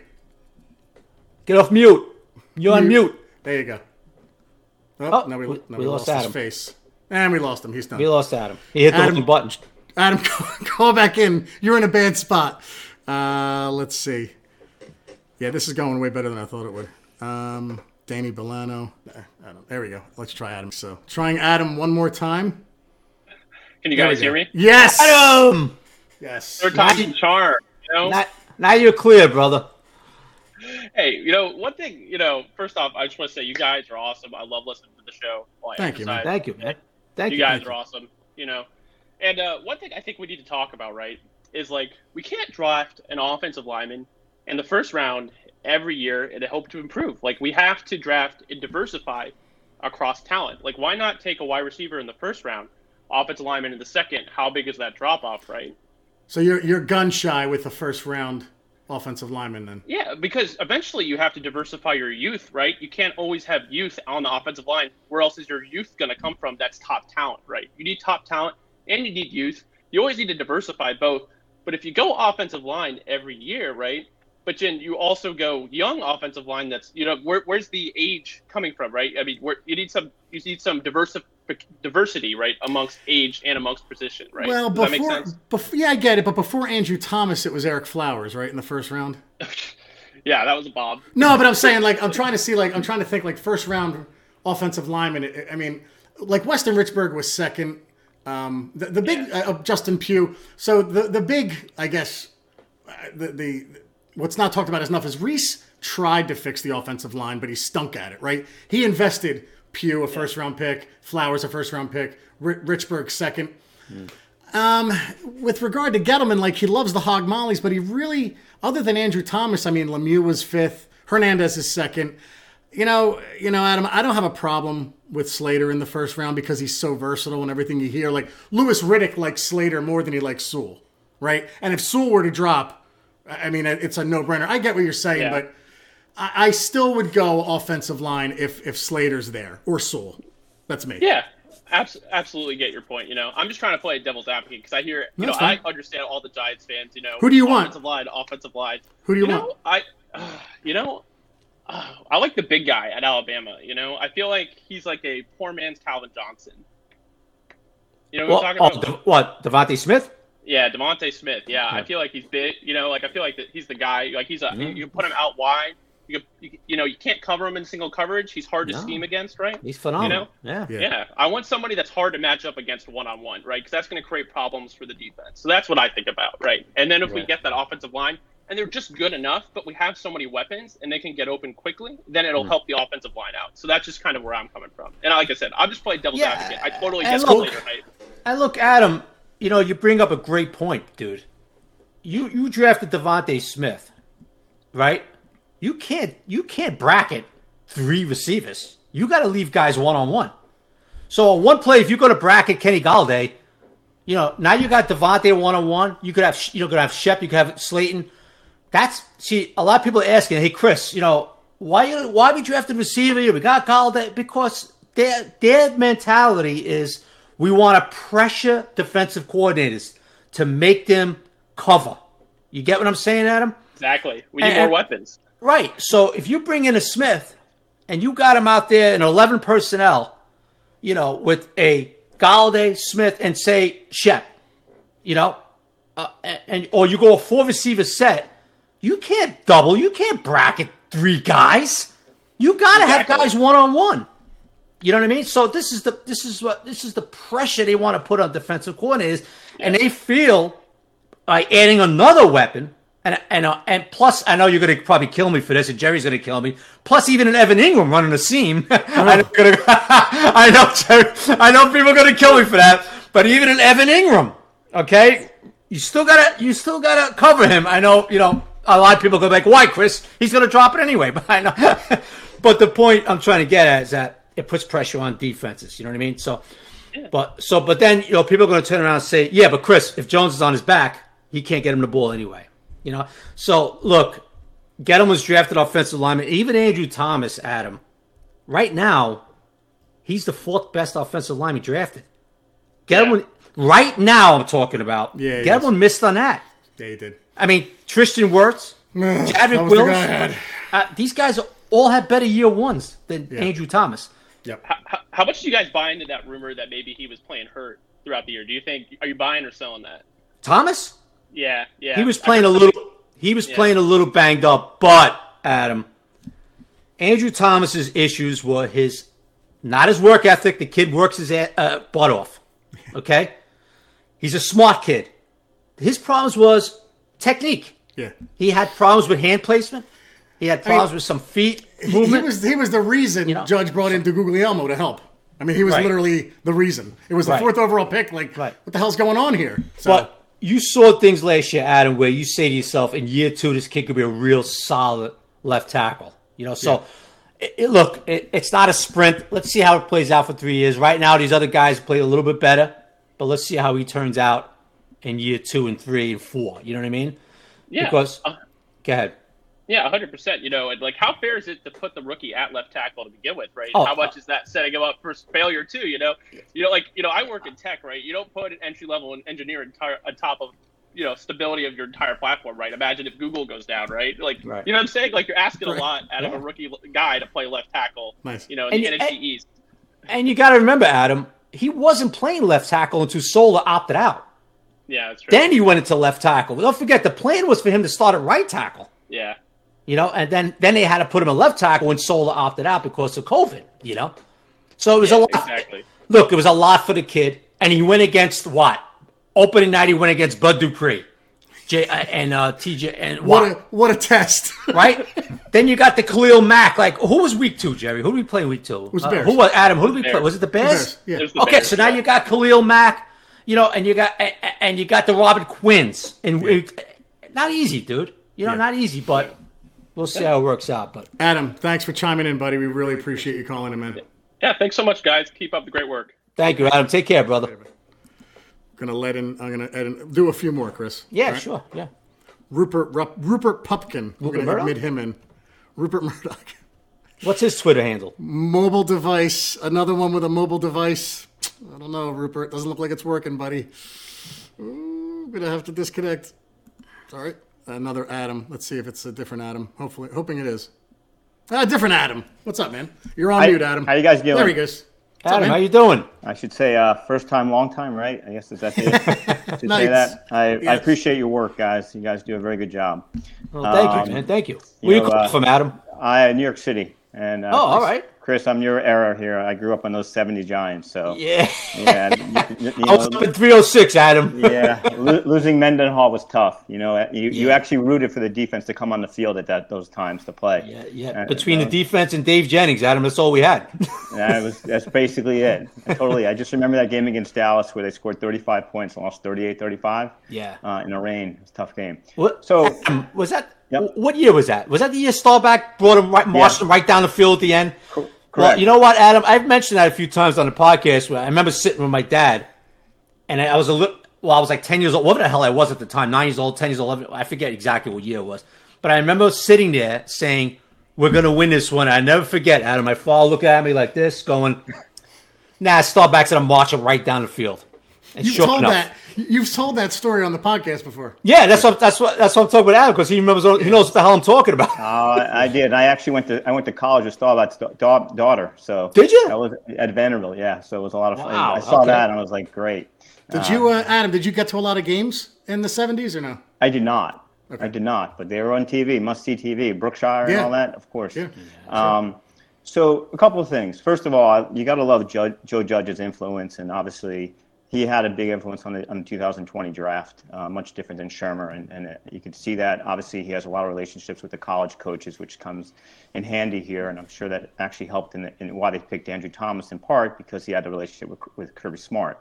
S2: Get off mute. You're on mute.
S1: There you go. Oh,
S2: Oh,
S1: no, we,
S2: we-
S1: no,
S2: we
S1: we
S2: lost
S1: lost,
S2: Adam.
S1: his face. And we lost him. He's done.
S2: We lost Adam. He hit the
S1: Adam-
S2: wrong button.
S1: Adam, call back in. You're in a bad spot. Uh, let's see. Yeah, this is going way better than I thought it would. Um, Danny Bolano. Uh, Adam. There we go. Let's try Adam. So, trying Adam one more time.
S9: Can you
S1: There we
S9: guys
S1: go.
S9: hear me?
S1: Yes.
S2: Adam!
S1: Yes.
S9: Third time's a charm. You know?
S2: Now, now you're clear, brother.
S9: Hey, you know, one thing, you know, first off, I just want to say you guys are awesome. I love listening to the show. Well, I
S1: Thank you, man.
S9: emphasize
S2: Thank you, man. Thank
S9: You
S2: you.
S9: guys are awesome, you know. And uh, one thing I think we need to talk about, right, is like we can't draft an offensive lineman in the first round every year and hope to improve. Like we have to draft and diversify across talent. Like why not take a wide receiver in the first round, offensive lineman in the second? How big is that drop off, right?
S1: So you're you're gun shy with the first round offensive lineman then.
S9: Yeah, because eventually you have to diversify your youth, right? You can't always have youth on the offensive line. Where else is your youth going to come from? That's top talent, right? You need top talent and you need youth. You always need to diversify both. But if you go offensive line every year, right? But then you also go young offensive line. That's you know where, where's the age coming from, right? I mean, where, you need some you need some diversi- diversity, right, amongst age and amongst position, right?
S1: Well,
S9: Does that make
S1: before,
S9: sense?
S1: before yeah, I get it. But before Andrew Thomas, it was Eric Flowers, right, in the first round.
S9: Yeah, that was a Bob.
S1: No, but I'm saying like I'm trying to see like I'm trying to think like first round offensive lineman. I- I mean, like Weston Richburg was second. Um, the, the big uh, Justin Pugh. So the the big I guess uh, the the what's not talked about enough is Reese tried to fix the offensive line, but he stunk at it. Right? He invested Pugh a first round pick, Flowers a first round pick, R- Richburg second. Um, with regard to Gettleman, like he loves the hog mollies, but he really, other than Andrew Thomas, I mean, Lemieux was fifth, Hernandez is second. You know, you know, Adam, I don't have a problem with Slater in the first round because he's so versatile and everything you hear. Like Louis Riddick likes Slater more than he likes Sewell, right? And if Sewell were to drop, I mean, it's a no-brainer. I get what you're saying, yeah. but I, I still would go offensive line if if Slater's there or Sewell. That's me.
S9: Yeah. Absolutely get your point. You know, I'm just trying to play devil's advocate because I hear, you That's know, fine. I understand all the Giants fans. You know,
S1: who do you want?
S9: Offensive line, offensive line.
S1: Who do you,
S9: you
S1: want?
S9: Know, I, uh, you know, uh, I like the big guy at Alabama. You know, I feel like he's like a poor man's Calvin Johnson. You know,
S2: well,
S9: what I'm talking about?
S2: Oh, De- what Devontae Smith?
S9: Yeah, Devontae Smith. Yeah, yeah, I feel like he's big. You know, like I feel like that he's the guy. Like he's a. Mm-hmm. You can put him out wide. You, you, you know, you can't cover him in single coverage. He's hard to no. scheme against, right?
S2: He's phenomenal.
S9: You know?
S2: yeah.
S9: yeah. Yeah. I want somebody that's hard to match up against one-on-one, right? Because that's going to create problems for the defense. So that's what I think about, right? And then if yeah. we get that offensive line, and they're just good enough, but we have so many weapons, and they can get open quickly, then it'll mm. help the offensive line out. So that's just kind of where I'm coming from. And like I said, I'm just playing devil's yeah. advocate. I totally get the later night.
S2: And look, Adam, you know, you bring up a great point, dude. You you drafted Devontae Smith, right? You can't you can't bracket three receivers. You got to leave guys one on one. So on one play, if you go to bracket Kenny Golladay, you know now you got Devontae one on one. You could have you know could have Shep. You could have Slayton. That's see a lot of people are asking, hey Chris, you know why why we drafted receiver? We got Golladay because their their mentality is we want to pressure defensive coordinators to make them cover. You get what I'm saying, Adam?
S9: Exactly. We need
S2: and,
S9: more weapons.
S2: Right. So if you bring in a Smith and you got him out there in eleven personnel, you know, with a Golladay, Smith, and say Shep, you know, uh, and or you go a four receiver set, you can't double, you can't bracket three guys. You got to exactly. have guys one on one. You know what I mean? So this is the this is what this is the pressure they want to put on defensive coordinators, yes. and they feel by adding another weapon. And and uh, and plus, I know you're going to probably kill me for this, and Jerry's going to kill me. Plus, even an Evan Ingram running a seam. I, know gonna, I know, Jerry, I know people are going to kill me for that. But even an Evan Ingram, okay, you still gotta you still gotta cover him. I know, you know, a lot of people go like, "Why, Chris? He's going to drop it anyway." But I know. But the point I'm trying to get at is that it puts pressure on defenses. You know what I mean? So, yeah. but so but then you know people are going to turn around and say, "Yeah, but Chris, if Jones is on his back, he can't get him the ball anyway." You know, so look, Gettleman was drafted offensive lineman. Even Andrew Thomas, Adam, right now, he's the fourth best offensive lineman drafted. Gettleman, yeah. right now, I'm talking about. Yeah, Gettleman missed on that.
S1: Yeah, he did.
S2: I mean, Tristan Wirfs, Chadwick Wills. Uh, these guys all have better year ones than yeah. Andrew Thomas.
S1: Yep.
S9: How, how much do you guys buy into that rumor that maybe he was playing hurt throughout the year? Do you think are you buying or selling that?
S2: Thomas?
S9: Yeah, yeah.
S2: He was playing a little. He was yeah. playing a little banged up, but Adam, Andrew Thomas's issues were his, not his work ethic. The kid works his uh, butt off. Okay, he's a smart kid. His problems was technique.
S1: Yeah,
S2: he had problems with hand placement. He had problems I mean, with some feet movement.
S1: He was he was the reason you know? Judge brought in DeGuglielmo to help. I mean, he was right. literally the reason. It was the right. fourth overall pick. Like, right. what the hell's going on here?
S2: So. But, you saw things last year, Adam, where you say to yourself, in year two, this kid could be a real solid left tackle. You know, so yeah. it, it, look, it, it's not a sprint. Let's see how it plays out for three years. Right now, these other guys play a little bit better, but let's see how he turns out in year two and three and four. You know what I mean?
S9: Yeah.
S2: Because,
S9: uh,
S2: go ahead.
S9: Yeah, one hundred percent. You know, and like, how fair is it to put the rookie at left tackle to begin with, right?
S2: Oh,
S9: how much uh, is that setting him up for failure too? You know, you know, like you know, I work in tech, right? You don't put an entry level engineer entire on top of you know stability of your entire platform, right? Imagine if Google goes down, right? Like, right. you know what I'm saying? Like, you're asking right. a lot out yeah. of a rookie guy to play left tackle.
S1: Nice.
S9: You know, in
S2: and,
S9: the N F C
S2: and,
S9: East.
S2: And you got to remember, Adam, he wasn't playing left tackle until Sola opted out.
S9: Yeah, that's true.
S2: Then he went into left tackle. Don't forget, the plan was for him to start at right tackle.
S9: Yeah.
S2: You know, and then, then they had to put him at left tackle when Sola opted out because of COVID, you know? So it was
S9: yeah,
S2: a lot.
S9: Exactly.
S2: Look, it was a lot for the kid. And he went against what? Opening night, he went against Bud Dupree. J, uh, and uh, T J. And
S1: what a, what a test.
S2: Right? Then you got the Khalil Mack. Like, who was week two, Jerry? Who did we play week two?
S1: It was the
S2: uh,
S1: Bears.
S2: Who was, Adam, who did we
S9: Bears.
S2: play? Was it the Bears?
S1: The Bears. Yeah.
S9: The
S2: okay,
S9: Bears,
S2: so now
S9: yeah.
S2: you got Khalil Mack. you know, and you got and you got the Robert Quinns, and yeah. not easy, dude. You know, yeah. not easy, but we'll see how it works out. But
S1: Adam, thanks for chiming in, buddy. We really appreciate you calling in, man.
S9: Yeah, thanks so much, guys. Keep up the great work.
S2: Thank you, Adam. Take care, brother.
S1: Gonna let in. I'm gonna edit, do a few more, Chris.
S2: Yeah, right? Sure. Yeah.
S1: Rupert Rupp, Rupert Pupkin. We're
S2: Rupert
S1: gonna admit him in. Rupert Murdoch.
S2: What's his Twitter handle?
S1: Mobile device. Another one with a mobile device. I don't know, Rupert. Doesn't look like it's working, buddy. Ooh, gonna have to disconnect. Sorry. Another Adam. Let's see if it's a different Adam. Hopefully, hoping it is. Ah, different Adam. What's up, man? You're on
S10: Hi,
S1: mute, Adam.
S10: How you guys doing?
S1: There he goes.
S2: Adam, up, how you doing?
S10: I should say uh, first time, long time, right? I guess is that it? Should
S1: Nice.
S10: say that. I,
S1: Yes.
S10: I appreciate your work, guys. You guys do a very good job.
S2: Well, thank
S10: Um,
S2: you, man. Thank you.
S10: you
S2: Where you
S10: know,
S2: calling
S10: uh,
S2: from, Adam?
S10: I New York City, and uh,
S2: Oh, all right.
S10: Chris, I'm your era here. I grew up on those seventy Giants, so
S2: Yeah.
S10: yeah. You, you, you
S2: I was
S10: know,
S2: up in three oh six, Adam.
S10: yeah, lo- losing Mendenhall was tough. You know, you, you
S2: Yeah.
S10: actually rooted for the defense to come on the field at that those times to play.
S2: Yeah, yeah.
S10: Uh,
S2: Between
S10: uh,
S2: the defense and Dave Jennings, Adam, that's all we had.
S10: That was that's basically it. Totally. I just remember that game against Dallas where they scored thirty-five points and lost thirty-eight thirty-five.
S2: Yeah.
S10: Uh, in the rain. It was a tough game.
S2: What?
S10: So
S2: Adam, was that?
S10: Yep.
S2: What year was that? Was that the year Staubach brought him right, marched him right down the field at the end?
S10: Correct.
S2: Well, you know what, Adam? I've mentioned that a few times on the podcast. Where I remember sitting with my dad, and I was a little. Well, I was like ten years old. Whatever the hell I was at the time, nine years old, ten years old, eleven. I forget exactly what year it was. But I remember sitting there saying, "We're gonna win this one." I never forget, Adam. My father looked at me like this, going, "Nah, Staubach's gonna march him right down the field." And
S1: You've
S2: sure
S1: told
S2: enough,
S1: that. You've told that story on the podcast before.
S2: Yeah, that's what that's what that's what I'm talking about, Adam, because he remembers. He knows what the hell I'm talking about.
S10: Uh, I did. I actually went to I went to college with Staubach's da- da- daughter. So
S2: Did you?
S10: I was at Vanderbilt. Yeah. So it was a lot of fun.
S2: Wow,
S10: I saw
S2: okay.
S10: that and I was like, great.
S1: Did
S10: Uh,
S1: you, uh, Adam? Did you get to a lot of games in the seventies or no?
S10: I did not.
S1: Okay.
S10: I did not. But they were on T V, must see T V, Brookshire
S1: Yeah.
S10: and all that, of course.
S1: Yeah.
S10: Um, so a couple of things. First of all, you got to love Joe, Joe Judge's influence, and obviously he had a big influence on the on the two thousand twenty draft, uh, much different than Shermer, and, and uh, you could see that. Obviously, he has a lot of relationships with the college coaches, which comes in handy here, and I'm sure that actually helped in, the, in why they picked Andrew Thomas in part because he had a relationship with, with Kirby Smart.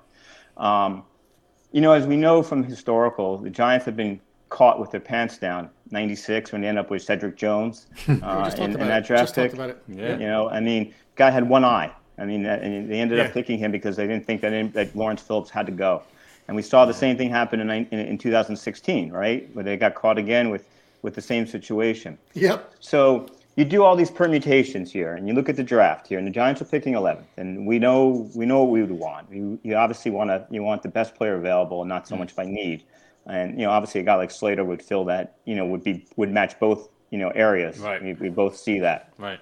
S10: Um, you know, as we know from historical, the Giants have been caught with their pants down. ninety-six when they end up with Cedric Jones uh, in, in that draft
S1: Just
S10: pick.
S1: talked about it.
S2: Yeah.
S10: You know, I mean, guy had one eye. I mean, and they ended
S1: Yeah.
S10: up picking him because they didn't think that, that Lawrence Phillips had to go. And we saw the same thing happen in, in, in two thousand sixteen, right, where they got caught again with, with the same situation.
S1: Yep.
S10: So you do all these permutations here, and you look at the draft here, and the Giants are picking eleventh, and we know we know what we would want. You, you obviously want to you want the best player available, and not so much by need. And you know, obviously, a guy like Slater would fill that. You know, would be would match both you know areas.
S2: Right.
S10: We, we both see that.
S2: Right.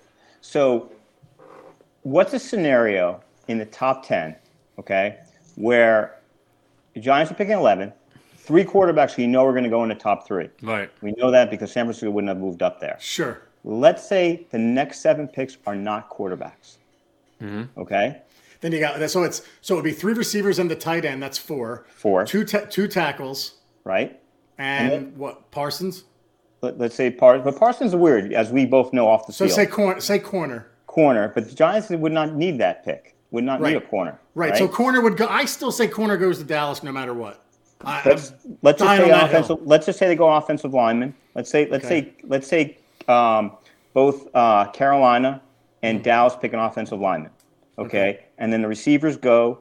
S10: So, what's a scenario in the top ten, okay, where the Giants are picking eleven, three quarterbacks we know are going to go in the top three.
S2: Right.
S10: We know that because San Francisco wouldn't have moved up there.
S1: Sure.
S10: Let's say the next seven picks are not quarterbacks.
S2: Mm-hmm.
S10: Okay?
S1: Then you got so it's so it'd be three receivers and the tight end. That's four.
S10: Four.
S1: Two ta- two tackles
S10: Right?
S1: and,
S10: And then-
S1: what Parsons.
S10: Let, let's say Parsons. But Parsons is weird, as we both know off the
S1: So
S10: field.
S1: say corner. Say corner.
S10: Corner. But the Giants would not need that pick. Would not need a
S1: Right.
S10: corner.
S1: Right. So corner would go. I still say corner goes to Dallas no matter what. I,
S10: Let's
S1: I'm
S10: let's just
S1: dying
S10: say
S1: on that
S10: offensive.
S1: hill.
S10: Let's just say they go offensive lineman. Let's say let's
S1: Okay.
S10: say let's say um, both uh, Carolina and Dallas pick an offensive lineman. Okay?
S1: Okay.
S10: And then the receivers go.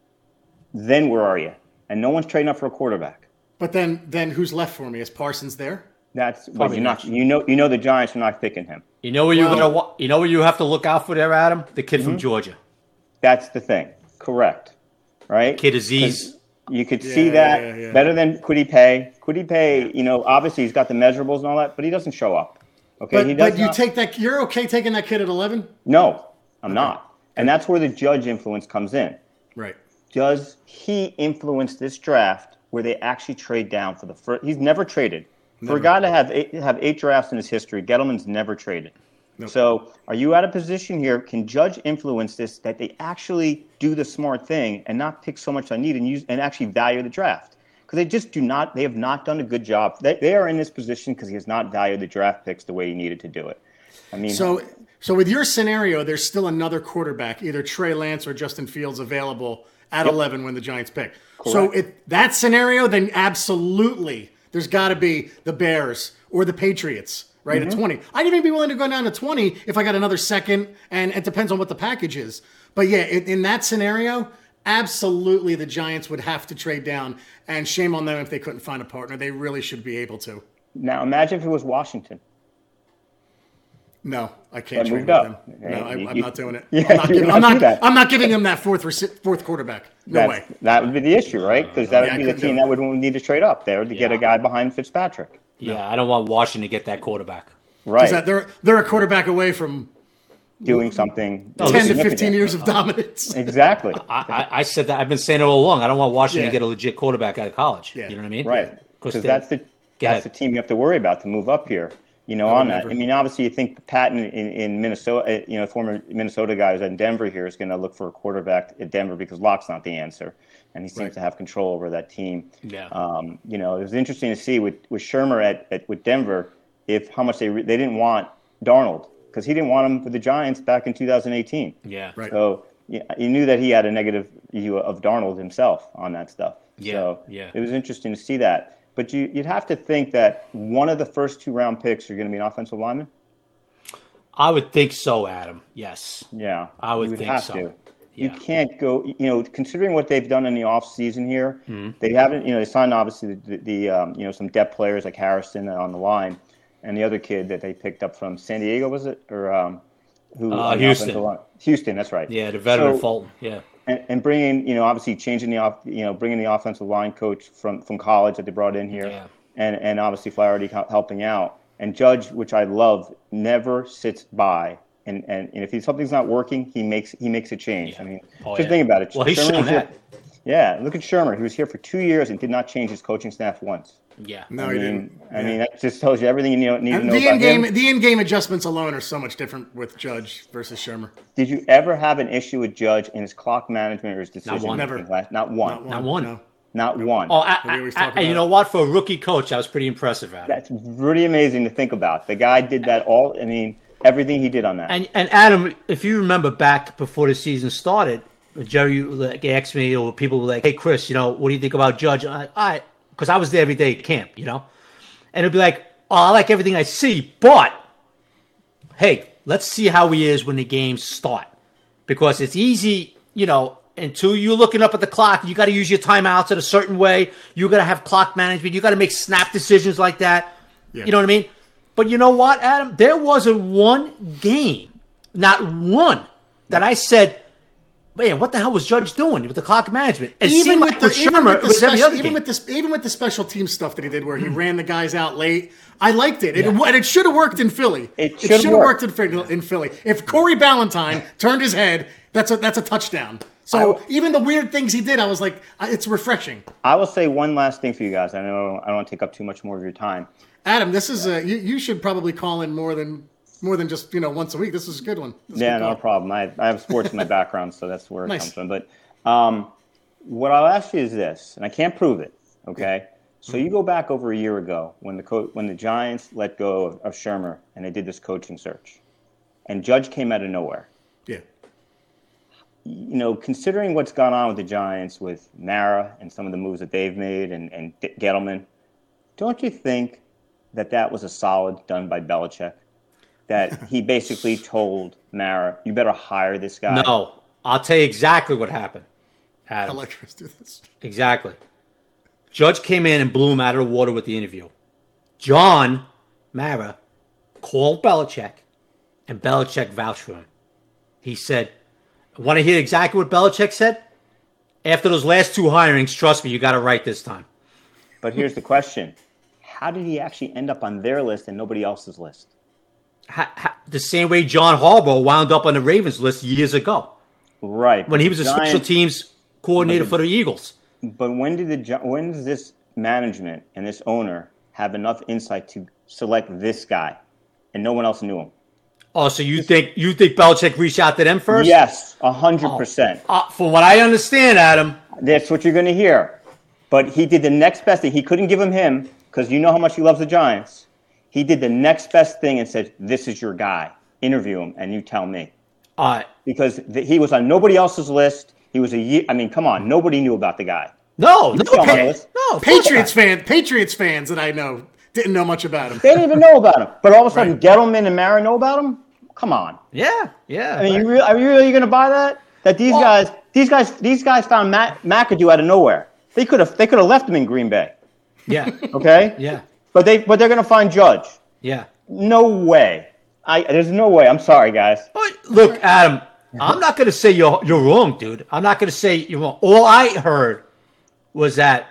S10: Then where are you? And no one's trading up for a quarterback.
S1: But then then who's left for me? Is Parsons there?
S10: That's but
S2: Probably
S10: you're not.
S2: not.
S10: You know you know the Giants are not picking him.
S2: You know where you
S1: Well-
S2: gonna wa- you know where you have to look out for there, Adam? The kid
S10: Mm-hmm.
S2: from Georgia,
S10: That's the thing. Correct. Right.
S2: kid Aziz.
S10: 'Cause You could
S1: Yeah,
S10: see that
S1: yeah, yeah.
S10: better than Kwity Paye. Kwity Paye, you know, obviously he's got the measurables and all that, but he doesn't show up. Okay,
S1: But
S10: he does
S1: but you
S10: not-
S1: take that. You're okay taking that kid at eleven.
S10: No, I'm not. And that's where the Judge influence comes in.
S1: Right.
S10: Does he influence this draft where they actually trade down for the first? He's never traded. For a guy to have eight, have eight drafts in his history, Gettleman's never traded.
S1: Nope.
S10: So are you at a position here, can Judge influence this, that they actually do the smart thing and not pick so much on need and use and actually value the draft? Because they just do not, they have not done a good job. They, they are in this position because he has not valued the draft picks the way he needed to do it. I mean,
S1: So So with your scenario, there's still another quarterback, either Trey Lance or Justin Fields, available at yep. eleven when the Giants pick. Correct. So if that scenario, then absolutely there's got to be the Bears or the Patriots, right, mm-hmm. at twenty. I'd even be willing to go down to twenty if I got another second, and it depends on what the package is. But yeah, in, in that scenario, absolutely the Giants would have to trade down, and shame on them if they couldn't find a partner. They really should be able to.
S10: Now imagine if it was Washington.
S1: No, I can't
S10: trade with
S1: them. No, I, I'm not doing it. Yeah, I'm, not giving, I'm, not, I'm not giving them that fourth fourth quarterback. No
S10: That's,
S1: way.
S10: That would be the issue, right? Because that would yeah, be the team that would need to trade up there to yeah. get a guy behind Fitzpatrick.
S2: Yeah, no. I don't want Washington to get that quarterback.
S10: Right.
S1: That they're they're a quarterback away from
S10: doing something
S1: ten to fifteen years of dominance.
S10: Exactly.
S2: I, I, I said that. I've been saying it all along. I don't want Washington yeah. to get a legit quarterback out of college. Yeah. You know what I mean?
S10: Right. Because that's the that's the team you have to worry about to move up here. You know, on that. I mean, obviously, you think Patton in, in Minnesota, you know, former Minnesota guy who's in Denver here is going to look for a quarterback at Denver because Locke's not the answer, and he seems right. to have control over that team.
S2: Yeah.
S10: Um, you know, it was interesting to see with, with Shermer at, at with Denver if how much they re- they didn't want Darnold because he didn't want him for the Giants back in two thousand eighteen.
S2: Yeah.
S1: Right.
S10: So yeah, you knew that he had a negative view of Darnold himself on that stuff.
S2: Yeah.
S10: So
S2: yeah.
S10: it was interesting to see that. But you, you'd have to think that one of the first two round picks are going to be an offensive lineman?
S2: I would think so, Adam. Yes.
S10: Yeah.
S2: I would,
S10: would
S2: think
S10: have
S2: so.
S10: To.
S2: Yeah.
S10: You can't go, you know, considering what they've done in the offseason here,
S2: mm-hmm.
S10: they haven't, you know, they signed obviously the, the um, you know, some depth players like Harrison on the line and the other kid that they picked up from San Diego, was it? Or um, who?
S2: Uh, Houston.
S10: Houston, that's right.
S2: Yeah, the veteran
S10: so,
S2: Fulton. Yeah.
S10: And, and bringing, you know, obviously changing the off, you know, bringing the offensive line coach from, from college that they brought in here.
S2: Yeah.
S10: And, and obviously Flaherty helping out. And Judge, which I love, never sits by. And, and, and if he, something's not working, he makes he makes a change.
S2: Yeah.
S10: I mean,
S2: oh,
S10: just
S2: yeah.
S10: think about it.
S2: Well, he's shown that.
S10: Yeah, look at Shermer. He was here for two years and did not change his coaching staff once.
S2: Yeah.
S1: No,
S10: I
S1: he
S10: mean,
S1: didn't.
S10: I
S1: yeah.
S10: mean, that just tells you everything you need to know
S1: the
S10: about
S1: in-game,
S10: him.
S1: The in-game adjustments alone are so much different with Judge versus Shermer.
S10: Did you ever have an issue with Judge in his clock management or his decision?
S2: Not one.
S1: Never.
S10: Last, not one.
S1: Not one.
S2: Not one.
S1: No.
S10: Not one.
S2: Oh, I, I, I, and you know what? For a rookie coach, that was pretty impressive, Adam.
S10: That's really amazing to think about. The guy did that all. I mean, everything he did on that.
S2: And and Adam, if you remember back before the season started, Jerry like, asked me, or people were like, "Hey, Chris, you know, what do you think about Judge?" And I, I, because I was there every day at camp, you know, and it'd be like, "Oh, I like everything I see, but hey, let's see how he is when the games start, because it's easy, you know." Until you're looking up at the clock, you got to use your timeouts in a certain way. You got to have clock management. You got to make snap decisions like that. Yeah. You know what I mean? But you know what, Adam? There wasn't one game, not one, that I said, man, what the hell was Judge doing with the clock management? And
S1: even with
S2: like
S1: the,
S2: with
S1: even,
S2: Shermer,
S1: with the special, even
S2: game.
S1: with this, even with the special team stuff that he did, where he ran the guys out late, I liked it. It, yeah. and it should have worked in Philly.
S10: It
S1: should have
S10: worked.
S1: worked in, in Philly. If Corey Ballantyne turned his head, that's a that's a touchdown. So I, even the weird things he did, I was like, it's refreshing.
S10: I will say one last thing for you guys. I know I don't want to take up too much more of your time.
S1: Adam, this is a you, you should probably call in more than more than just you know once a week. This is a good one. This
S10: yeah,
S1: good
S10: no problem. I I have sports in my background, so that's where it
S1: nice.
S10: comes from. But um, what I'll ask you is this, and I can't prove it. Okay, so you go back over a year ago when the co- when the Giants let go of, of Shermer and they did this coaching search, and Judge came out of nowhere.
S1: Yeah.
S10: You know, considering what's gone on with the Giants, with Mara and some of the moves that they've made, and, and Gettleman, don't you think that that was a solid done by Belichick? That he basically told Mara, you better hire this guy?
S2: No, I'll tell you exactly what happened, Adam.
S1: I let Chris do this.
S2: Exactly. Judge came in and blew him out of the water with the interview. John Mara called Belichick, and Belichick vouched for him. He said, want to hear exactly what Belichick said? After those last two hirings, trust me, you got it right this time.
S10: But here's the question. How did he actually end up on their list and nobody else's list?
S2: Ha, ha, the same way John Harbaugh wound up on the Ravens list years ago.
S10: Right.
S2: When he was a
S10: Giants,
S2: special teams coordinator the, for the Eagles.
S10: But when did the when does this management and this owner have enough insight to select this guy and no one else knew him?
S2: Oh, so you think you think Belichick reached out to them first?
S10: Yes, a hundred percent.
S2: From what I understand, Adam,
S10: that's what you're going to hear. But he did the next best thing. He couldn't give him him because you know how much he loves the Giants. He did the next best thing and said, "This is your guy." interview him, and you tell me.
S2: Uh,
S10: because the, he was on nobody else's list. He was a year. I mean, come on, nobody knew about the guy.
S2: No,
S10: You
S2: no,
S10: saw him on the
S2: Pa-
S10: list.
S2: no.
S1: Patriots fans, Patriots fans that I know didn't know much about him.
S10: They didn't even know about him. But all of a sudden, Gettleman and Mara know about him. Come on.
S2: Yeah, yeah.
S10: I mean, you re- are you really going to buy that? That these
S2: Well-
S10: guys, these guys, these guys found Mac- McAdoo out of nowhere. They could have, they could have left him in Green Bay.
S2: Yeah,
S10: Okay.
S2: yeah,
S10: But they, but they're going to find Judge.
S2: yeah.
S10: No way. I there's no way. I'm sorry, guys.
S2: But look, Adam, I'm not going to say you're you're wrong, dude. I'm not going to say you're wrong. All I heard was that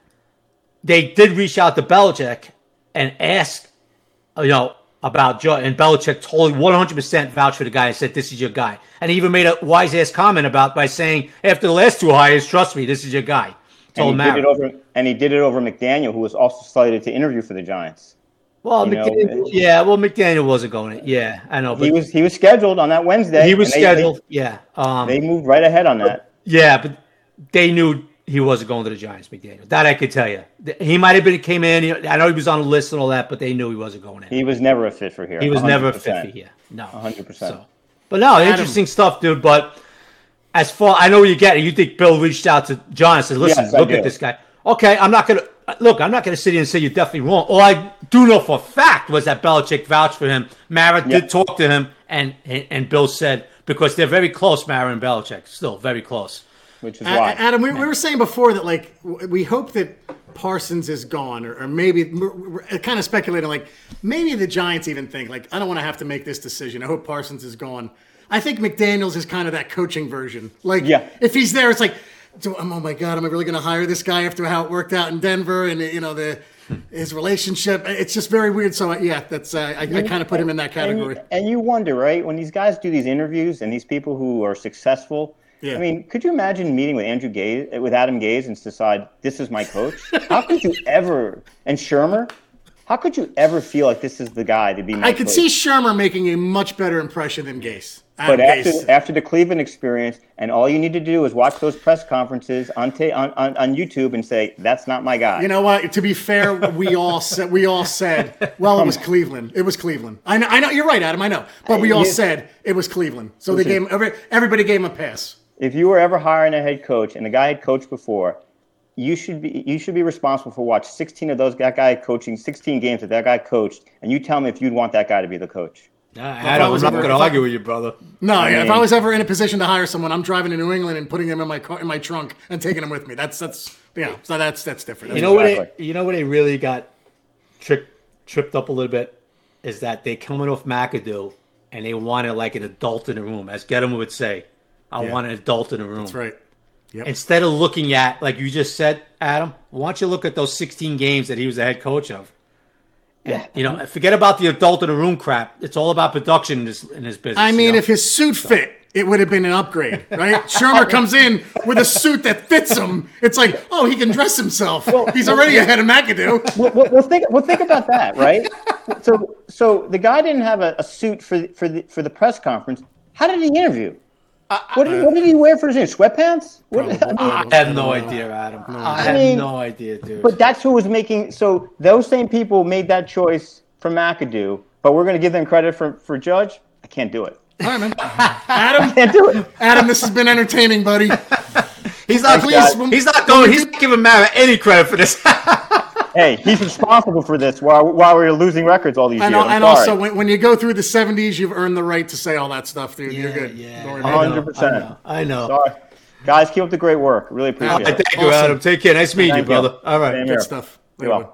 S2: they did reach out to Belichick and ask, you know, about Joe, and Belichick totally one hundred percent vouched for the guy and said, "This is your guy." And he even made a wise ass comment about by saying, "After the last two hires, trust me, this is your guy." Told
S10: And he, did
S2: Mara.
S10: it over, and he did it over McDaniel, who was also slated to interview for the Giants.
S2: Well,
S10: you know,
S2: McDaniel, yeah, well, McDaniel wasn't going. To, yeah, I know. But
S10: He was he was scheduled on that Wednesday.
S2: He was
S10: and they-
S2: scheduled.
S10: They,
S2: yeah. Um,
S10: they moved right ahead on that.
S2: Yeah, but they knew he wasn't going to the Giants, McDaniel. That I could tell you. He might have been came in. He, I know he was on the list and all that, but they knew he wasn't going in.
S10: He was never a fit for here.
S2: He was
S10: one hundred
S2: never a
S10: percent.
S2: fit for here. No,
S10: one hundred percent.
S2: So, but no, interesting stuff, dude. But as far I know, you get it. You think Bill reached out to John and said, "Listen,
S10: Yes, I
S2: look
S10: do.
S2: at this guy." Okay, I'm not gonna look. I'm not gonna sit here and say you're definitely wrong. All I do know for a fact was that Belichick vouched for him. Mara
S10: Yeah.
S2: did talk to him, and, and and Bill said because they're very close, Mara and Belichick, still very close.
S10: Which is
S1: A-
S10: why.
S1: Adam, we, we were saying before that like w- we hope that Parsons is gone, or, or maybe we're, we're kind of speculating like maybe the Giants even think like I don't want to have to make this decision. I hope Parsons is gone. I think McDaniels is kind of that coaching version. Like
S10: Yeah.
S1: if he's there, it's like, do, oh my God, am I really going to hire this guy after how it worked out in Denver and you know the his relationship? It's just very weird. So yeah, that's uh, I, I kind of put him in that category.
S10: And, and you wonder, right, when these guys do these interviews and these people who are successful.
S1: Yeah.
S10: I mean, could you imagine meeting with Andrew Gaze, with Adam Gaze, and decide this is my coach? How could you ever? And Shermer, how could you ever feel like this is the guy to be my
S1: I could
S10: coach?
S1: see Shermer making a much better impression than Gase.
S10: But
S1: Adam
S10: after,
S1: Gase.
S10: after the Cleveland experience, and all you need to do is watch those press conferences on, ta- on, on on YouTube and say, that's not my guy.
S1: You know what? To be fair, we all said we all said, well, it was Cleveland. It was Cleveland. I know. I know. You're right, Adam. I know. But we all
S10: Yeah.
S1: said it was Cleveland. So they
S10: Listen.
S1: gave every, everybody gave him a pass.
S10: If you were ever hiring a head coach and the guy had coached before, you should be you should be responsible for watch sixteen of those that guy coaching sixteen games that that guy coached, and you tell me if you'd want that guy to be the coach.
S2: I don't, I'm not going to argue with you, brother.
S1: No,
S10: I
S1: yeah, if
S10: mean-
S1: I was ever in a position to hire someone, I'm driving to New England and putting them in my car, in my trunk and taking them with me. That's that's yeah. So that's that's different.
S2: You
S1: That's
S2: know what? They,
S10: Exactly.
S2: you know what? They really got tripped tripped up a little bit is that they coming off McAdoo and they wanted like an adult in the room, as Gettleman would say. I
S1: Yeah.
S2: want an adult in the room.
S1: That's right. Yep.
S2: Instead of looking at, like you just said, Adam, why don't you look at those sixteen games that he was the head coach of? And, you know, forget about the adult in the room crap. It's all about production in this in this business.
S1: I mean,
S2: you know?
S1: if his suit fit, it would have been an upgrade, right? Shermer comes in with a suit that fits him. It's like, oh, he can dress himself. He's already ahead of McAdoo.
S10: Well, well, well, think well think about that, right? So so the guy didn't have a, a suit for for the for the press conference. How did he interview? What did, what did he wear for his interview? Sweatpants? What,
S2: I have no idea, Adam. I have
S10: mean,
S2: no idea, dude.
S10: But that's who was making. So those same people made that choice for McAdoo. But we're going to give them credit for for Judge. I can't do it.
S1: All right, man. Adam,
S10: Can't do it.
S1: Adam, this has been entertaining, buddy.
S2: he's not.
S1: Please,
S2: He's not going. He's not giving Mara any credit for this.
S10: Hey, he's responsible for this while while we were losing records all these
S1: And,
S10: years. I'm
S1: and
S10: sorry.
S1: also, when, when you go through the seventies, you've earned the right to say all that stuff, dude. You're good.
S2: Yeah,
S1: Don't worry
S2: I
S1: about it.
S2: know,
S10: one hundred percent.
S2: I know. I know.
S10: Sorry. Guys, keep up the great work. Really appreciate
S2: All right,
S10: it.
S2: thank you,
S1: Awesome.
S2: Adam. Take care. Nice meeting
S10: Thank
S2: you,
S10: you.
S2: brother. All right.
S10: Same
S1: Good
S10: here.
S1: stuff.
S10: You're welcome.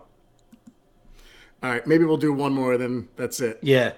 S1: All right, maybe we'll do one more, then that's it.
S2: Yeah.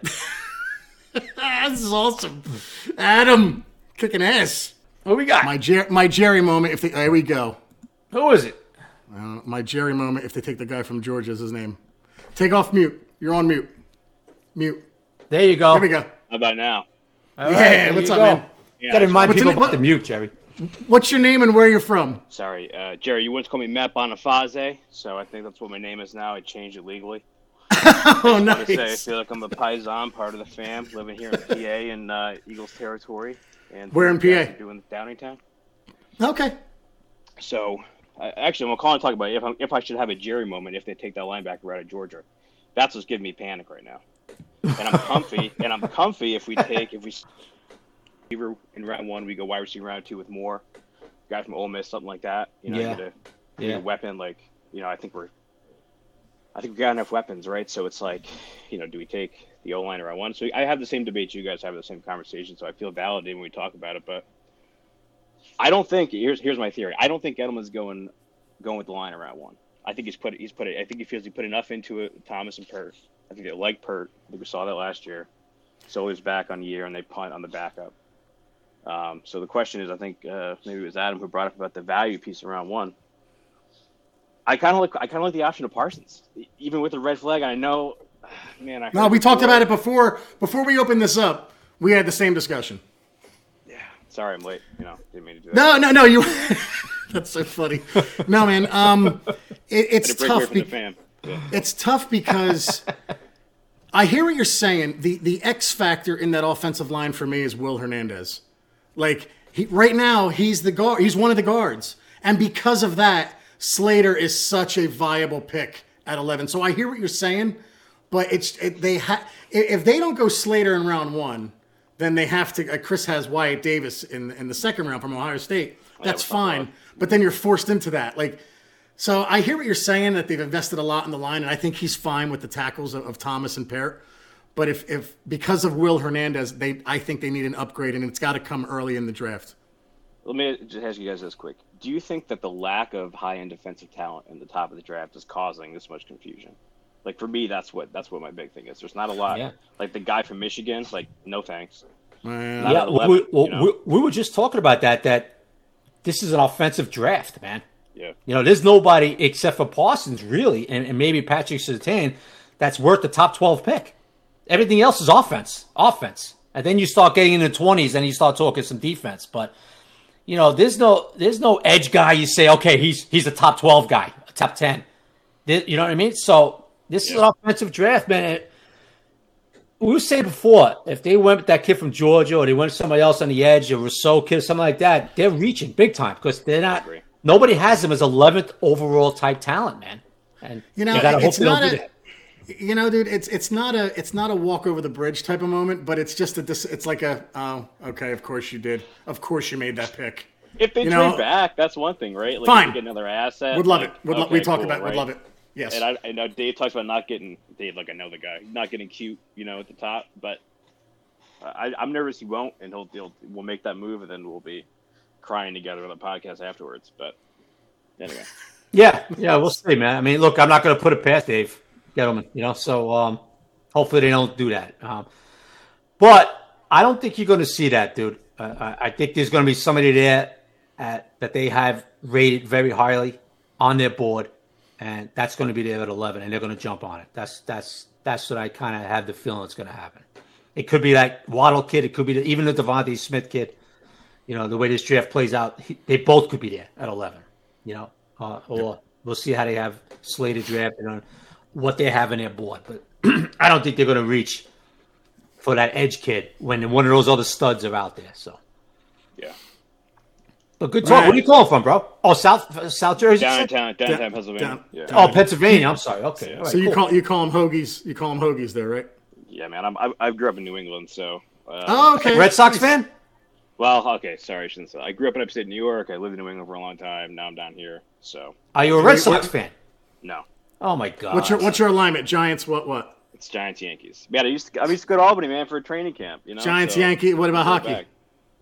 S1: This is awesome. Adam, kicking ass.
S2: What we got?
S1: My Jer- my Jerry moment. If they, there we go.
S2: Who is it?
S1: Uh, my Jerry moment. If they take the guy from Georgia as his name, take off mute. You're on mute. Mute.
S2: There you go.
S1: There we go.
S11: How about now?
S2: All
S1: Yeah,
S2: right, there
S1: what's
S2: you
S1: up,
S2: go.
S1: man?
S11: Yeah,
S2: Got to remind
S1: What's
S2: people
S1: the-
S2: about
S1: what-
S2: the mute, Jerry.
S1: What's your name and where you're from?
S11: Sorry, uh, Jerry. You once called me Matt Boniface, so I think that's what my name is now. I changed it legally.
S1: Oh,
S11: I want to say I
S1: nice.
S11: feel like I'm a Paisan, part of the fam, living here in P A in uh, Eagles territory. And
S1: Where in
S11: you guys
S1: P A?
S11: are Doing Downingtown.
S1: Okay.
S11: So, I, actually, I'm calling to talk about if I'm, if I should have a Jerry moment if they take that linebacker out of Georgia. That's what's giving me panic right now. and I'm comfy, and I'm comfy if we take if we receiver in round one, we go wide receiver round two with Moore, guy from Ole Miss, something like that. You know,
S2: Yeah.
S11: you get a, you
S2: Yeah.
S11: get a weapon like you know. I think we're, I think we got enough weapons, right? So it's like, you know, do we take the O line around one? So I have the same debate you guys have, the same conversation. So I feel validated when we talk about it, but I don't think here's here's my theory. I don't think Edelman's going going with the line around one. I think he's put it. He's put it. I think he feels he put enough into it. With Thomas and Pert. I think they like Pert. I think we saw that last year. So he's back on the year, and they punt on the backup. Um, so the question is, I think uh, maybe it was Adam who brought up about the value piece around one. I kind of like. I kind of like the option of Parsons, even with the red flag. I know, man. I
S1: No, we talked about it before. Before we opened this up, we had the same discussion.
S11: Yeah. Sorry, I'm late. You know, didn't mean to do that.
S1: No, no, no. You. That's so funny. No, man. Um, it, it's
S11: Had to break away
S1: tough.
S11: from the
S1: Be-
S11: fam. Yeah.
S1: It's tough because I hear what you're saying. The the X factor in that offensive line for me is Will Hernandez. Like he, right now, he's the guard. He's one of the guards, and because of that, Slater is such a viable pick at eleven. So I hear what you're saying, but it's it, they ha- if they don't go Slater in round one, then they have to. Uh, Chris has Wyatt Davis in in the second round from Ohio State. That's fine, but then you're forced into that. Like, so I hear what you're saying that they've invested a lot in the line, and I think he's fine with the tackles of, of Thomas and Parrott. But if if because of Will Hernandez, they I think they need an upgrade, and it's got to come early in the draft.
S11: Let me just ask you guys this quick. Do you think that the lack of high-end defensive talent in the top of the draft is causing this much confusion? Like, for me, that's what that's what my big thing is. There's not a lot.
S2: Yeah.
S11: Like, the guy from Michigan, like, no thanks.
S1: Well,
S2: Yeah,
S11: eleven,
S2: we, we,
S11: you know?
S2: we, we were just talking about that, that this is an offensive draft, man.
S11: Yeah.
S2: You know, there's nobody except for Parsons, really, and, and maybe Patrick Surtain, that's worth the top twelve pick. Everything else is offense, offense. And then you start getting in the twenties and you start talking some defense. But, you know, there's no there's no edge guy you say, okay, he's he's a top twelve guy, a top ten. This, you know what I mean? So this yeah. is an offensive draft, man. It, we were saying before, if they went with that kid from Georgia or they went with somebody else on the edge, a Rousseau kid or something like that, they're reaching big time because they're not – nobody has them as eleventh overall type talent, man. And
S1: you know,
S2: you gotta
S1: it's
S2: hope they don't
S1: not
S2: do
S1: a,
S2: that.
S1: You know, dude, it's it's not a it's not a walk over the bridge type of moment, but it's just a dis- it's like a oh okay, of course you did, of course you made that pick.
S11: If they
S1: you
S11: trade
S1: know,
S11: back, that's one thing, right? Like
S1: fine,
S11: if you get another asset.
S1: Would love
S11: like,
S1: it. Would
S11: okay,
S1: lo- we talk
S11: cool,
S1: about
S11: right?
S1: would love it. Yes.
S11: And I, I know Dave talks about not getting Dave, like I know the guy, not getting cute, you know, at the top, but I, I'm nervous he won't, and he'll, he'll we'll make that move, and then we'll be crying together on the podcast afterwards. But anyway.
S2: Yeah, yeah, we'll see, man. I mean, look, I'm not going to put it past Dave Gettleman, you know, so um, hopefully they don't do that. Um, but I don't think you're going to see that, dude. Uh, I, I think there's going to be somebody there at, that they have rated very highly on their board, and that's going to be there at eleven, and they're going to jump on it. That's that's that's what I kind of have the feeling it's going to happen. It could be that Waddle kid. It could be the, even the Devontae Smith kid. You know, the way this draft plays out, he, they both could be there at eleven, you know. Uh, or we'll see how they have slated drafted on what they have in their board. But I don't think they're going to reach for that edge kid when one of those other studs are out there. So,
S11: yeah.
S2: But good talk.
S1: Right.
S2: Where are you calling from, bro? Oh, South South Jersey.
S11: Downtown, downtown
S1: Down-
S11: Pennsylvania.
S1: down-
S11: yeah.
S2: Oh, Pennsylvania. I'm sorry. Okay. All right,
S1: so you
S2: cool.
S1: call you call them hoagies? You call them hoagies there, right?
S11: Yeah, man. I'm, I I grew up in New England, so. Uh,
S1: Oh, okay.
S2: Red Sox fan?
S11: Well, okay. Sorry, I shouldn't say. I grew up in upstate New York. I lived in New England for a long time. Now I'm down here. So.
S2: Are you a Red Sox fan?
S11: No.
S2: Oh my God.
S1: What's your what's your alignment? Giants? What what?
S11: It's Giants Yankees. Man, I used to I used to go to Albany, man, for a training camp. You know.
S1: Giants
S11: so,
S1: Yankee. What about
S11: go
S1: hockey?
S11: back.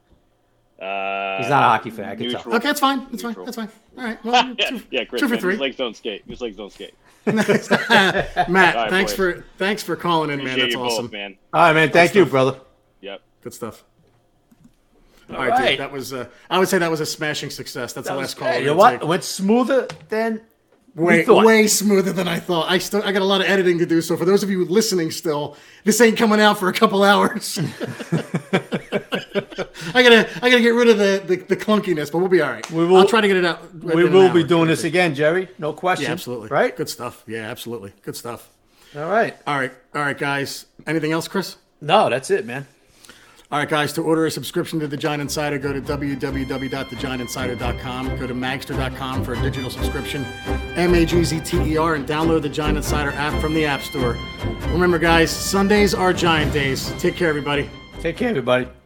S11: Uh,
S2: He's not a hockey fan. I can
S11: neutral.
S2: tell.
S1: Okay, that's fine. That's fine.
S11: Neutral.
S1: That's fine. All right. Well,
S11: yeah,
S1: two,
S11: yeah, Chris,
S1: two for
S11: man,
S1: three.
S11: His legs don't skate. His legs don't skate.
S1: Matt,
S11: right,
S1: thanks
S11: boys.
S1: for thanks for calling in,
S11: Appreciate
S1: man. That's
S11: you
S1: awesome.
S11: both, man.
S2: All right, man. Thank you, brother.
S11: Yep.
S1: Good stuff. All
S2: All
S1: right,
S2: right.
S1: dude. That was uh, I would say that was a smashing success. That's the last call.
S2: Hey,
S1: we're
S2: you know
S1: gonna
S2: what?
S1: take.
S2: It went smoother than we
S1: Way,
S2: thought.
S1: way smoother than I thought. I still, I got a lot of editing to do. So for those of you listening, still, this ain't coming out for a couple hours. I gotta, I gotta get rid of the, the, the clunkiness, but we'll be all right.
S2: We will-
S1: I'll try to get it out.
S2: We will be doing this again, Jerry. No question.
S1: Yeah, absolutely.
S2: Right?
S1: Good stuff. Yeah, absolutely. Good stuff.
S2: All right.
S1: All right, all right, guys. Anything else, Chris?
S2: No, that's it, man.
S1: All right, guys, to order a subscription to The Giant Insider, go to w w w dot the giant insider dot com. Go to magster dot com for a digital subscription, M A G Z T E R, and download the Giant Insider app from the App Store. Remember, guys, Sundays are Giant days. Take care, everybody.
S2: Take care, everybody.